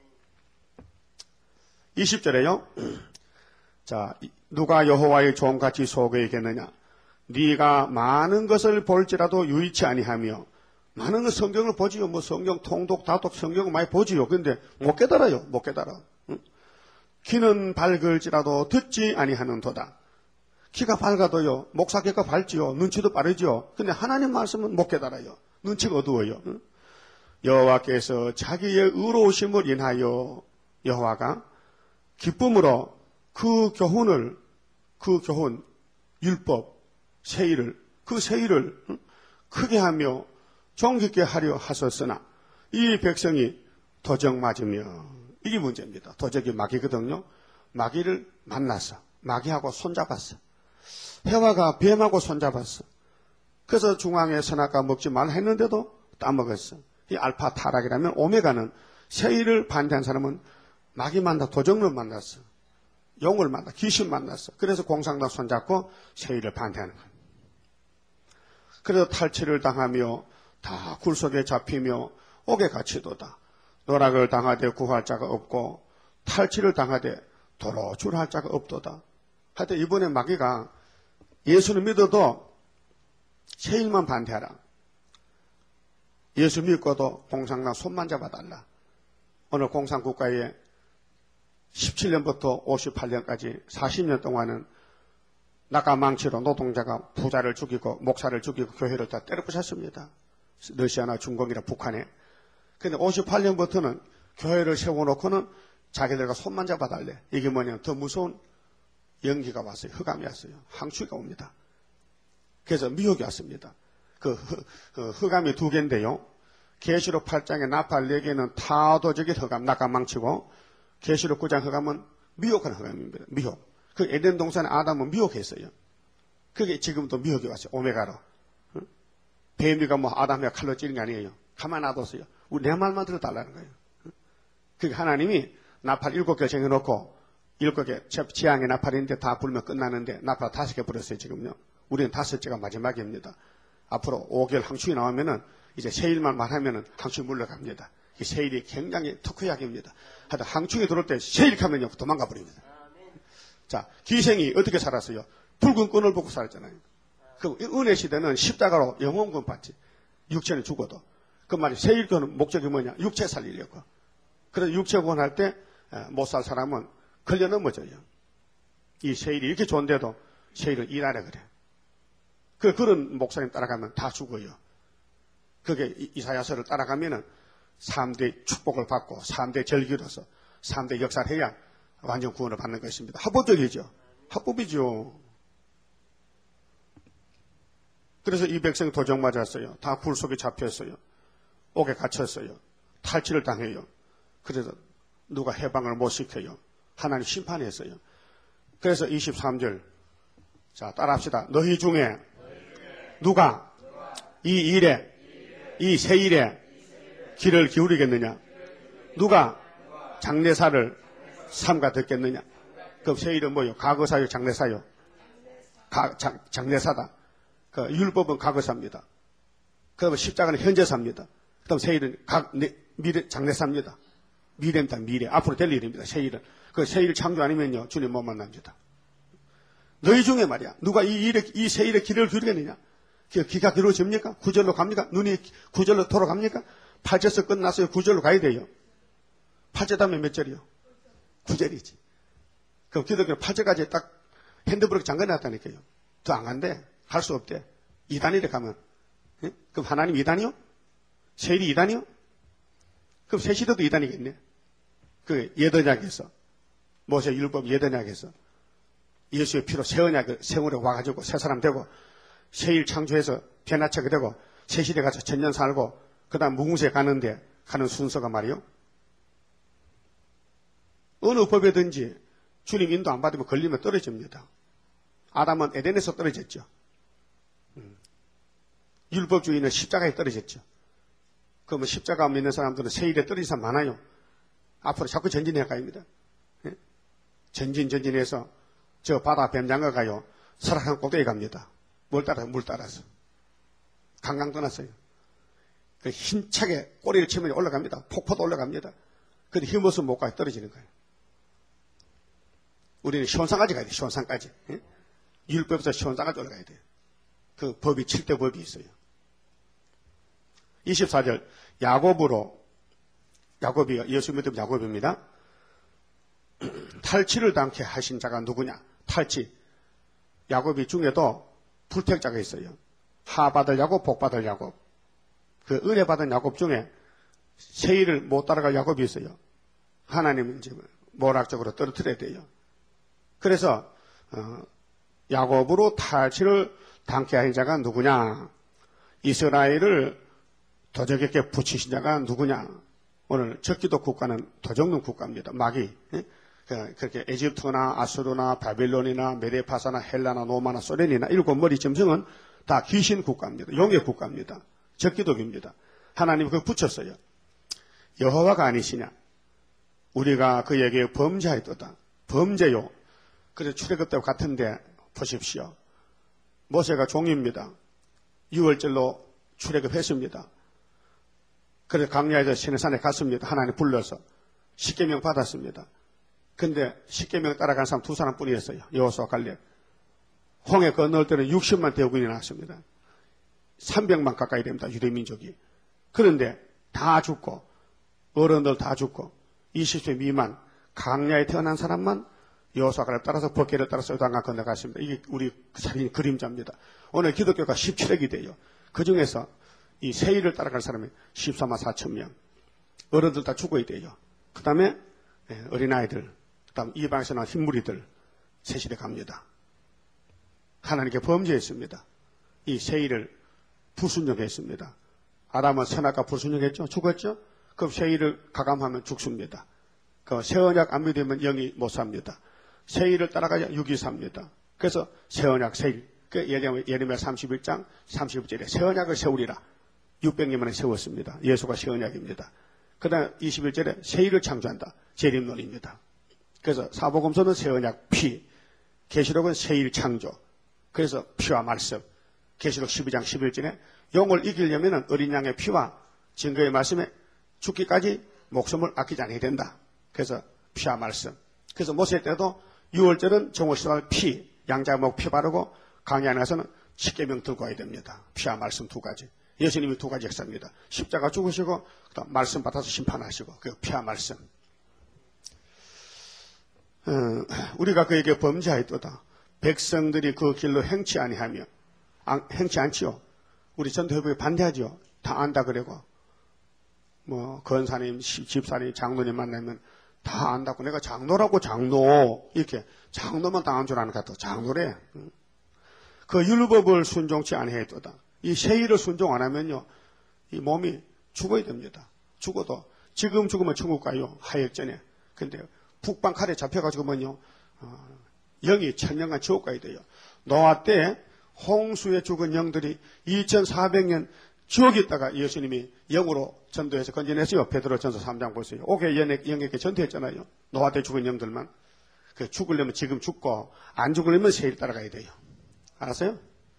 이십 절에요. 자, 누가 여호와의 종같이 소개하겠느냐. 네가 많은 것을 볼지라도 유의치 아니하며. 많은 성경을 보지요. 뭐 성경 통독 다독 성경을 많이 보지요. 근데 못 깨달아요. 못 깨달아. 응? 귀는 밝을지라도 듣지 아니하는도다. 귀가 밝아도요, 목사 귀가 밝지요, 눈치도 빠르지요. 근데 하나님 말씀은 못 깨달아요. 눈치가 어두워요. 응? 여호와께서 자기의 의로우심을 인하여 여호와가 기쁨으로 그 교훈을, 그 교훈, 율법, 세일을, 그 세일을 응? 크게 하며 존귀케 하려 하셨으나 이 백성이 도적 맞으며, 이게 문제입니다. 도적이 마귀거든요. 마귀를 만났어. 마귀하고 손잡았어. 해와가 뱀하고 손잡았어. 그래서 중앙에 선악과 먹지 말라 했는데도 따먹었어. 이 알파 타락이라면 오메가는 세일을 반대한 사람은 마귀 만나 도적을 만났어. 용을 만나, 귀신 만났어. 그래서 공산당 손잡고 세일을 반대하는 거예요. 그래서 탈취를 당하며 다 굴속에 잡히며 옥에 갇히도다. 노락을 당하되 구할 자가 없고 탈취를 당하되 도로 줄할 자가 없도다. 하여튼 이번에 마귀가 예수를 믿어도 세일만 반대하라. 예수 믿고도 공산당 손만 잡아달라. 오늘 공산국가에 십칠 년부터 오십팔 년까지 사십 년 동안은 낙가망치로 노동자가 부자를 죽이고 목사를 죽이고 교회를 다 때려부셨습니다. 러시아나 중국이나 북한에. 근데 오십팔 년부터는 교회를 세워놓고는 자기들과 손만 잡아달래. 이게 뭐냐면 더 무서운 연기가 왔어요. 흑암이 왔어요. 항추가 옵니다. 그래서 미혹이 왔습니다. 그, 흑, 그 흑암이 두 개인데요. 계시록 팔 장의 나팔 네 개는 타도적인 흑암, 낙가망치고, 계시록 구 장 흑암은 미혹한 흑암입니다. 미혹. 그 에덴 동산에 아담은 미혹했어요. 그게 지금도 미혹이 왔어요. 오메가로. 응? 뱀이가 뭐 아담이가 칼로 찌는 게 아니에요. 가만 놔뒀어요. 우리 내 말만 들어달라는 거예요. 응? 그게 하나님이 나팔 일곱 개 정해놓고 일곱 개 지향의 나팔인데 다 불면 끝나는데 나팔 다섯 개 불었어요. 지금요. 우리는 다섯째가 마지막입니다. 앞으로 오 개월 항축이 나오면은 이제 세일만 말하면은 항축이 물러갑니다. 이 세일이 굉장히 특효약입니다. 하여튼 항축이 들어올 때 세일하면요 도망가 버립니다. 자, 기생이 어떻게 살았어요? 붉은 끈을 보고 살았잖아요. 그 은혜 시대는 십자가로 영혼권 받지. 육체는 죽어도. 그 말이 세일교는 목적이 뭐냐? 육체 살리려고. 그래서 육체 구원할 때 못 살 사람은 걸려 넘어져요. 이 세일이 이렇게 좋은데도 세일은 일하라 그래. 그 그런 목사님 따라가면 다 죽어요. 그게 이사야서를 따라가면은 삼 대 축복을 받고 삼 대 절기로서 삼 대 역사를 해야 완전 구원을 받는 것입니다. 합법적이죠. 합법이죠. 그래서 이 백성이 도적 맞았어요. 다 굴 속에 잡혔어요. 옥에 갇혔어요. 탈취를 당해요. 그래서 누가 해방을 못 시켜요. 하나님 심판했어요. 그래서 이십삼 절 자 따라합시다. 너희 중에 누가 이 일에 이 세일에 귀를 기울이겠느냐? 누가 장례사를 삼가 듣겠느냐? 그럼 세일은 뭐요? 과거사요, 장례사요? 가, 장, 장례사다. 그 율법은 과거사입니다. 그다음에 십자가는 현재사입니다. 그다음 세일은 각, 네, 미래, 장례사입니다. 미래입니다. 미래. 앞으로 될 일입니다. 세일은. 그 세일 창조 아니면요, 주님 못 만납니다. 너희 중에 말이야, 누가 이 일에, 이 세일에 길을 기울이겠느냐? 기가 기울어집니까? 구절로 갑니까? 눈이 구절로 돌아갑니까? 팔절에서 끝났어요. 구절로 가야 돼요. 팔절 다음에 몇 절이요? 구절이지. 그럼 기독교는 팔절까지 딱 핸드브레이크 잠궈놨다니까요. 더 안 간대. 갈 수 없대. 이단이래 가면. 예? 그럼 하나님 이단이요? 세일이 이단이요? 그럼 새 시대도 이단이겠네. 그 예언약에서 모세 율법 예언약에서 예수의 피로 새 언약을 세월에 와가지고 새 사람 되고 세일 창조해서 변화체가 되고 새 시대 가서 천년 살고 그다음 무궁세 가는데 가는 순서가 말이요. 어느 법에든지 주님 인도 안 받으면 걸리면 떨어집니다. 아담은 에덴에서 떨어졌죠. 율법주의는 십자가에 떨어졌죠. 그러면 십자가 믿는 사람들은 세일에 떨어진 사람 많아요. 앞으로 자꾸 전진해 가입니다. 예? 전진 전진해서 저 바다 뱀장어 가요. 설악산 꼭대기 갑니다. 뭘 따라서? 물 따라서. 강강 떠났어요. 그 힘차게 꼬리를 치면 올라갑니다. 폭포도 올라갑니다. 근데 힘없으면 못 가요. 떨어지는 거예요. 우리는 시온산까지 가야 돼요. 시온산까지. 예? 율법에서 시온산까지 올라가야 돼요. 그 법이 칠 대 법이 있어요. 이십사 절 야곱으로 야곱이 예수 믿음 야곱입니다. 탈취를 당케 하신 자가 누구냐? 탈취. 야곱이 중에도 불택자가 있어요. 하 받을 야곱, 복 받을 야곱. 그 은혜 받은 야곱 중에 세일을 못 따라갈 야곱이 있어요. 하나님은 지금 모락적으로 떨어뜨려야 돼요. 그래서 어, 야곱으로 탈취를 당케 하신 자가 누구냐? 이스라엘을 도적에게 붙이신 자가 누구냐? 오늘 적기도 국가는 도적는 국가입니다. 마귀. 예? 그렇게 에집트나 아수르나 바빌론이나 메데파사나 헬라나 노마나 소련이나 일곱 머리 짐승은 다 귀신 국가입니다. 용의 국가입니다. 적기독입니다. 하나님 그걸 붙였어요. 여호와가 아니시냐? 우리가 그에게 범죄하였도다. 범죄요. 그래서 출애굽 때와 같은데 보십시오. 모세가 종입니다. 유월절로 출애굽했습니다. 그래서 광야에서 시내산에 갔습니다. 하나님 불러서 십계명 받았습니다. 근데 십계명 따라간 사람 두 사람뿐이었어요. 여호수아 갈렙. 홍해 건널 때는 육십만 대군이 나왔습니다. 삼백만 가까이 됩니다. 유대민족이. 그런데 다 죽고 어른들 다 죽고 이십 세 미만 광야에 태어난 사람만 여호수아 갈렙 따라서 법궤를 따라서 요단강 건너갔습니다. 이게 우리 살인 그림자입니다. 오늘 기독교가 십칠 획이 돼요. 그중에서 이 세일을 따라갈 사람이 십사만 사천 명. 어른들 다 죽어야 돼요. 그 다음에 어린아이들, 그 다음 이방에서 나온 흰무리들 세실에 갑니다. 하나님께 범죄했습니다. 이 세일을 불순종했습니다. 아담은 선악과 불순종했죠. 죽었죠. 그럼 세일을 가감하면 죽습니다. 그 새언약 안 믿으면 영이 못 삽니다. 세일을 따라가야 육이 삽니다. 그래서 새언약 세일. 그 예레미야 삼십일 장 삼십일 절에 새언약을 세우리라. 육백 년만에 세웠습니다. 예수가 새언약입니다. 그 다음 이십일 절에 세일을 창조한다. 재림론입니다. 그래서 사복음서는 새언약 피, 계시록은 세일 창조. 그래서 피와 말씀. 계시록 십이 장 십일 절에 용을 이기려면 어린 양의 피와 증거의 말씀에 죽기까지 목숨을 아끼지 않아야 된다. 그래서 피와 말씀. 그래서 모세 때도 유월절은 정오시발 피, 양자목 피 바르고 강야 안에서는 십계명 들고 와야 됩니다. 피와 말씀 두 가지. 예수님이 두 가지 역사입니다. 십자가 죽으시고 그다음 말씀 받아서 심판하시고 그 피와 말씀. 어, 우리가 그에게 범죄하였도다. 백성들이 그 길로 행치 아니하며 안, 행치 않지요. 우리 전도회복에 반대하죠. 다 안다 그러고 뭐 권사님, 집사님, 장로님 만나면 다 안다고 내가 장로라고 장로 이렇게 장로만 당한 줄 아는 것 같아. 장로래. 그 율법을 순종치 아니하였도다. 이 세일을 순종 안 하면요, 이 몸이 죽어야 됩니다. 죽어도 지금 죽으면 천국 가요. 하역전에. 근데 북방 칼에 잡혀가지고면요, 어, 영이 천년간 지옥 가야 돼요. 노아 때 홍수에 죽은 영들이 이천사백 년 지옥에 있다가 예수님이 영으로 전도해서 건져냈어요. 베드로전서 삼 장 보세요. 옥에 영에게 전도했잖아요. 노아때 죽은 영들만. 그 죽으려면 지금 죽고 안 죽으려면 세일 따라가야 돼요. 알았어요?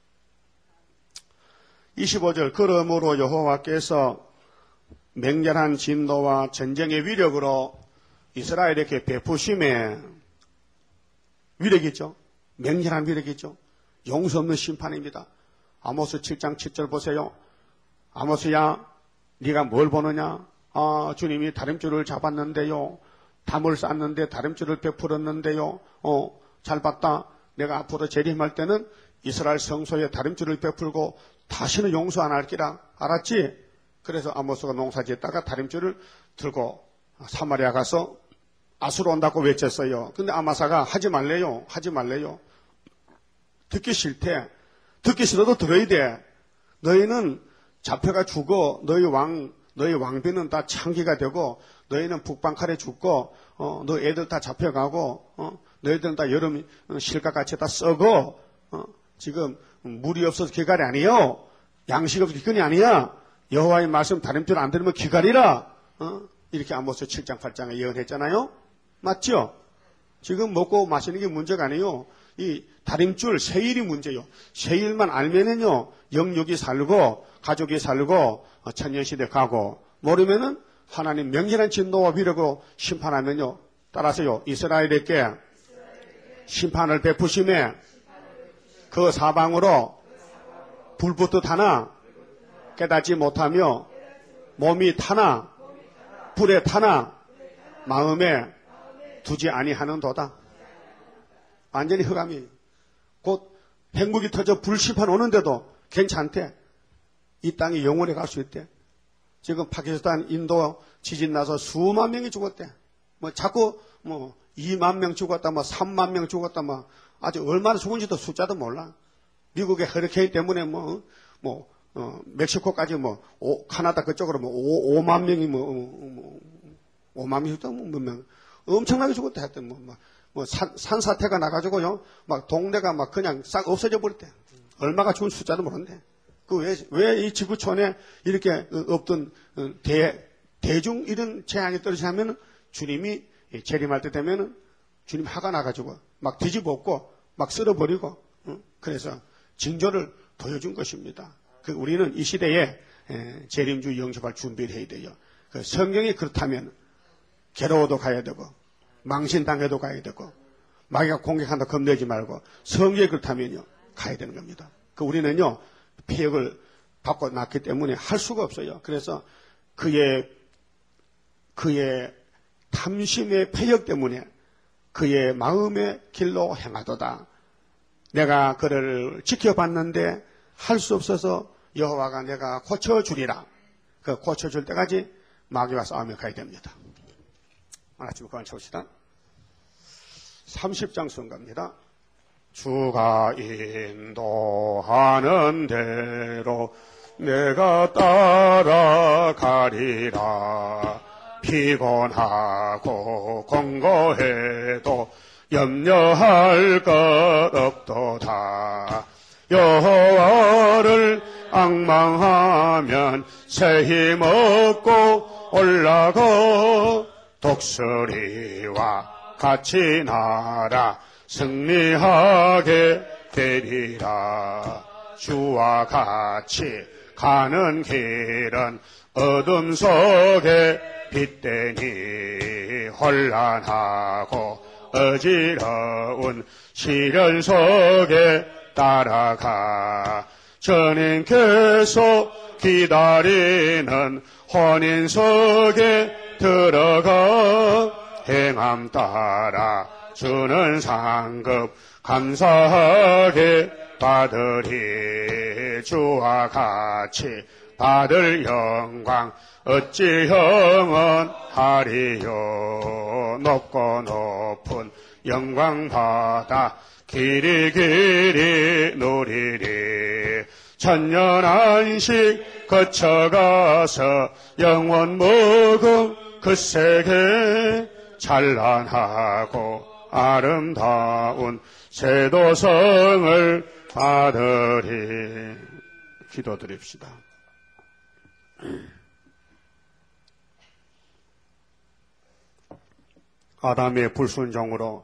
이십오 절 그러므로 여호와께서 맹렬한 진노와 전쟁의 위력으로 이스라엘에게 베푸심에 위력이죠. 맹렬한 위력이죠. 용서 없는 심판입니다. 아모스 칠 장 칠 절 보세요. 아모스야 네가 뭘 보느냐. 아, 주님이 다림줄을 잡았는데요. 담을 쌌는데 다림줄을 베풀었는데요. 어, 잘 봤다. 내가 앞으로 재림할 때는 이스라엘 성소에 다림줄을 베풀고 다시는 용서 안 할기라. 알았지? 그래서 아모스가 농사지었다가 다림줄을 들고 사마리아 가서 아수로 온다고 외쳤어요. 근데 아마사가 하지 말래요. 하지 말래요. 듣기 싫대. 듣기 싫어도 들어야 돼. 너희는 잡혀가 죽어. 너희 왕, 너희 왕비는 다 창기가 되고 너희는 북방칼에 죽고 어, 너 애들 다 잡혀가고 어, 너희들은 다 여름 실각같이 다 썩어. 어, 지금 물이 없어서 기갈이 아니요. 양식 없어서 기근이 아니야. 여호와의 말씀 다림줄 안 들으면 기갈이라. 어? 이렇게 아모스 칠 장 팔 장에 예언했잖아요. 맞죠? 지금 먹고 마시는 게 문제가 아니에요. 이 다림줄 세일이 문제요. 세일만 알면은요 영육이 살고 가족이 살고 천년시대 가고 모르면은 하나님 명렬한 진노와 위력으로 심판하면요. 따라서요 이스라엘에게 심판을 베푸심에 그 사방으로 불붙듯 하나 깨닫지 못하며 몸이 타나 불에 타나 마음에 두지 아니하는도다. 완전히 흑암이 곧 핵무기 터져 불심판 오는데도 괜찮대. 이 땅이 영원히 갈 수 있대. 지금 파키스탄, 인도 지진 나서 수만 명이 죽었대. 뭐 자꾸 뭐 이만 명 죽었다, 뭐 삼만 명 죽었다, 뭐 아주 얼마나 죽은지도 숫자도 몰라. 미국의 허리케인 때문에 뭐 뭐 어, 멕시코까지 뭐 오, 카나다 그쪽으로 뭐 오, 오만 명이 뭐, 뭐 오만 명이 뭐, 뭐 명. 엄청나게 죽었다 했더니 뭐, 뭐, 뭐 산, 산사태가 나가지고요, 막 동네가 막 그냥 싹 없어져 버렸대. 얼마가 죽은 숫자도 모르는데. 그 왜, 왜 이 지구촌에 이렇게 없던 대, 대중 이런 재앙이 떨어지냐면은 주님이 재림할 때 되면은 주님 화가 나가지고 막 뒤집어 엎고 막 쓸어버리고, 응? 그래서 징조를 보여준 것입니다. 그 우리는 이 시대에 재림주 영접할 준비를 해야 돼요. 그 성경이 그렇다면 괴로워도 가야 되고 망신당해도 가야 되고 마귀가 공격한다 겁내지 말고 성경이 그렇다면요 가야 되는 겁니다. 그 우리는요 폐역을 받고 났기 때문에 할 수가 없어요. 그래서 그의 그의 탐심의 폐역 때문에 그의 마음의 길로 행하도다. 내가 그를 지켜봤는데 할 수 없어서 여호와가 내가 고쳐주리라. 그 고쳐줄 때까지 마귀와 싸우며 가야 됩니다. 하나쯤 그만 쳐봅시다. 삼십 장 선가입니다. 주가 인도하는 대로 내가 따라가리라. 피곤하고 공고해도 염려할 것 없도다. 여호와를 앙망하면 새 힘 얻고 올라가 독수리와 같이 날아 승리하게 되리라. 주와 같이 가는 길은 어둠 속에 빛되니 혼란하고 어지러운 시련 속에 따라가 주님께서 기다리는 혼인 속에 들어가 행함 따라 주는 상급 감사하게 받으리. 주와 같이 받을 영광 어찌 영원하리요. 높고 높은 영광 받아 길이 길이 누리리. 천년 안식 거쳐가서 영원 먹음 그 세계 찬란하고 아름다운 세도성을 받으리. 기도드립시다. 아담의 불순종으로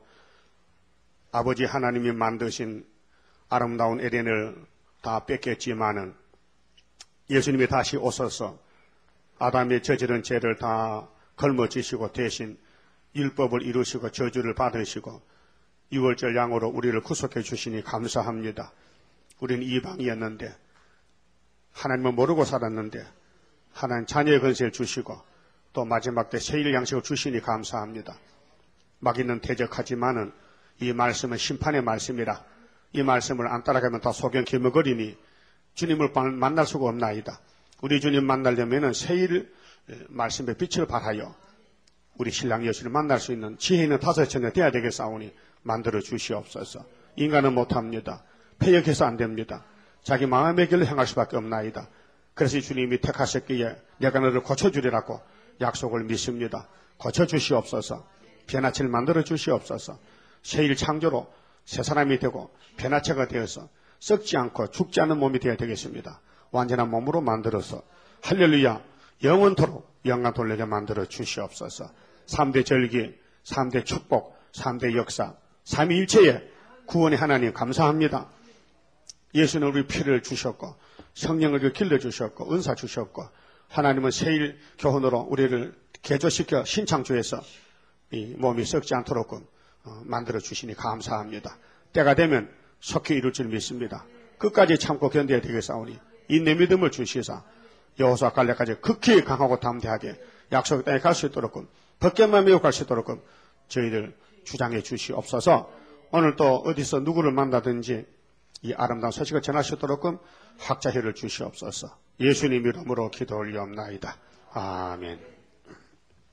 아버지 하나님이 만드신 아름다운 에덴을 다 뺏겼지만은 예수님이 다시 오셔서 아담의 저지른 죄를 다 걸머지시고 대신 율법을 이루시고 저주를 받으시고 유월절 양으로 우리를 구속해 주시니 감사합니다. 우리는 이방이었는데 하나님을 모르고 살았는데 하나님 자녀의 권세를 주시고 또 마지막 때 세일 양식을 주시니 감사합니다. 마귀는 대적하지만은 이 말씀은 심판의 말씀이라 이 말씀을 안 따라가면 다 소경 기머거리니 주님을 만날 수가 없나이다. 우리 주님 만나려면은 세일 말씀의 빛을 발하여 우리 신랑 예수를 만날 수 있는 지혜 있는 다섯 천에 돼야 되겠사오니 만들어 주시옵소서. 인간은 못합니다. 패역해서 안 됩니다. 자기 마음의 길로 행할 수밖에 없나이다. 그래서 주님이 택하셨기에 내가 너를 고쳐주리라고 약속을 믿습니다. 고쳐주시옵소서. 변화체를 만들어 주시옵소서. 새일 창조로 새 사람이 되고 변화체가 되어서 썩지 않고 죽지 않는 몸이 되어야 되겠습니다. 완전한 몸으로 만들어서 할렐루야 영원토록 영광 돌리게 만들어 주시옵소서. 삼 대 절기, 삼 대 축복, 삼 대 역사, 삼위일체의 구원의 하나님 감사합니다. 예수는 우리 피를 주셨고 성령을 길러주셨고 은사 주셨고 하나님은 세일 교훈으로 우리를 개조시켜 신창조해서 이 몸이 썩지 않도록 만들어 주시니 감사합니다. 때가 되면 속히 이룰 줄 믿습니다. 끝까지 참고 견뎌야 되겠사오니 인내 믿음을 주시사 여호수아 갈렙까지 극히 강하고 담대하게 약속의 땅에 갈 수 있도록 벗겨만 메고 갈 수 있도록 저희들 주장해 주시옵소서. 오늘 또 어디서 누구를 만나든지 이 아름다운 소식을 전할 수 있도록 학자회를 주시옵소서. 예수님 이름으로 기도 올리옵나이다. 아멘.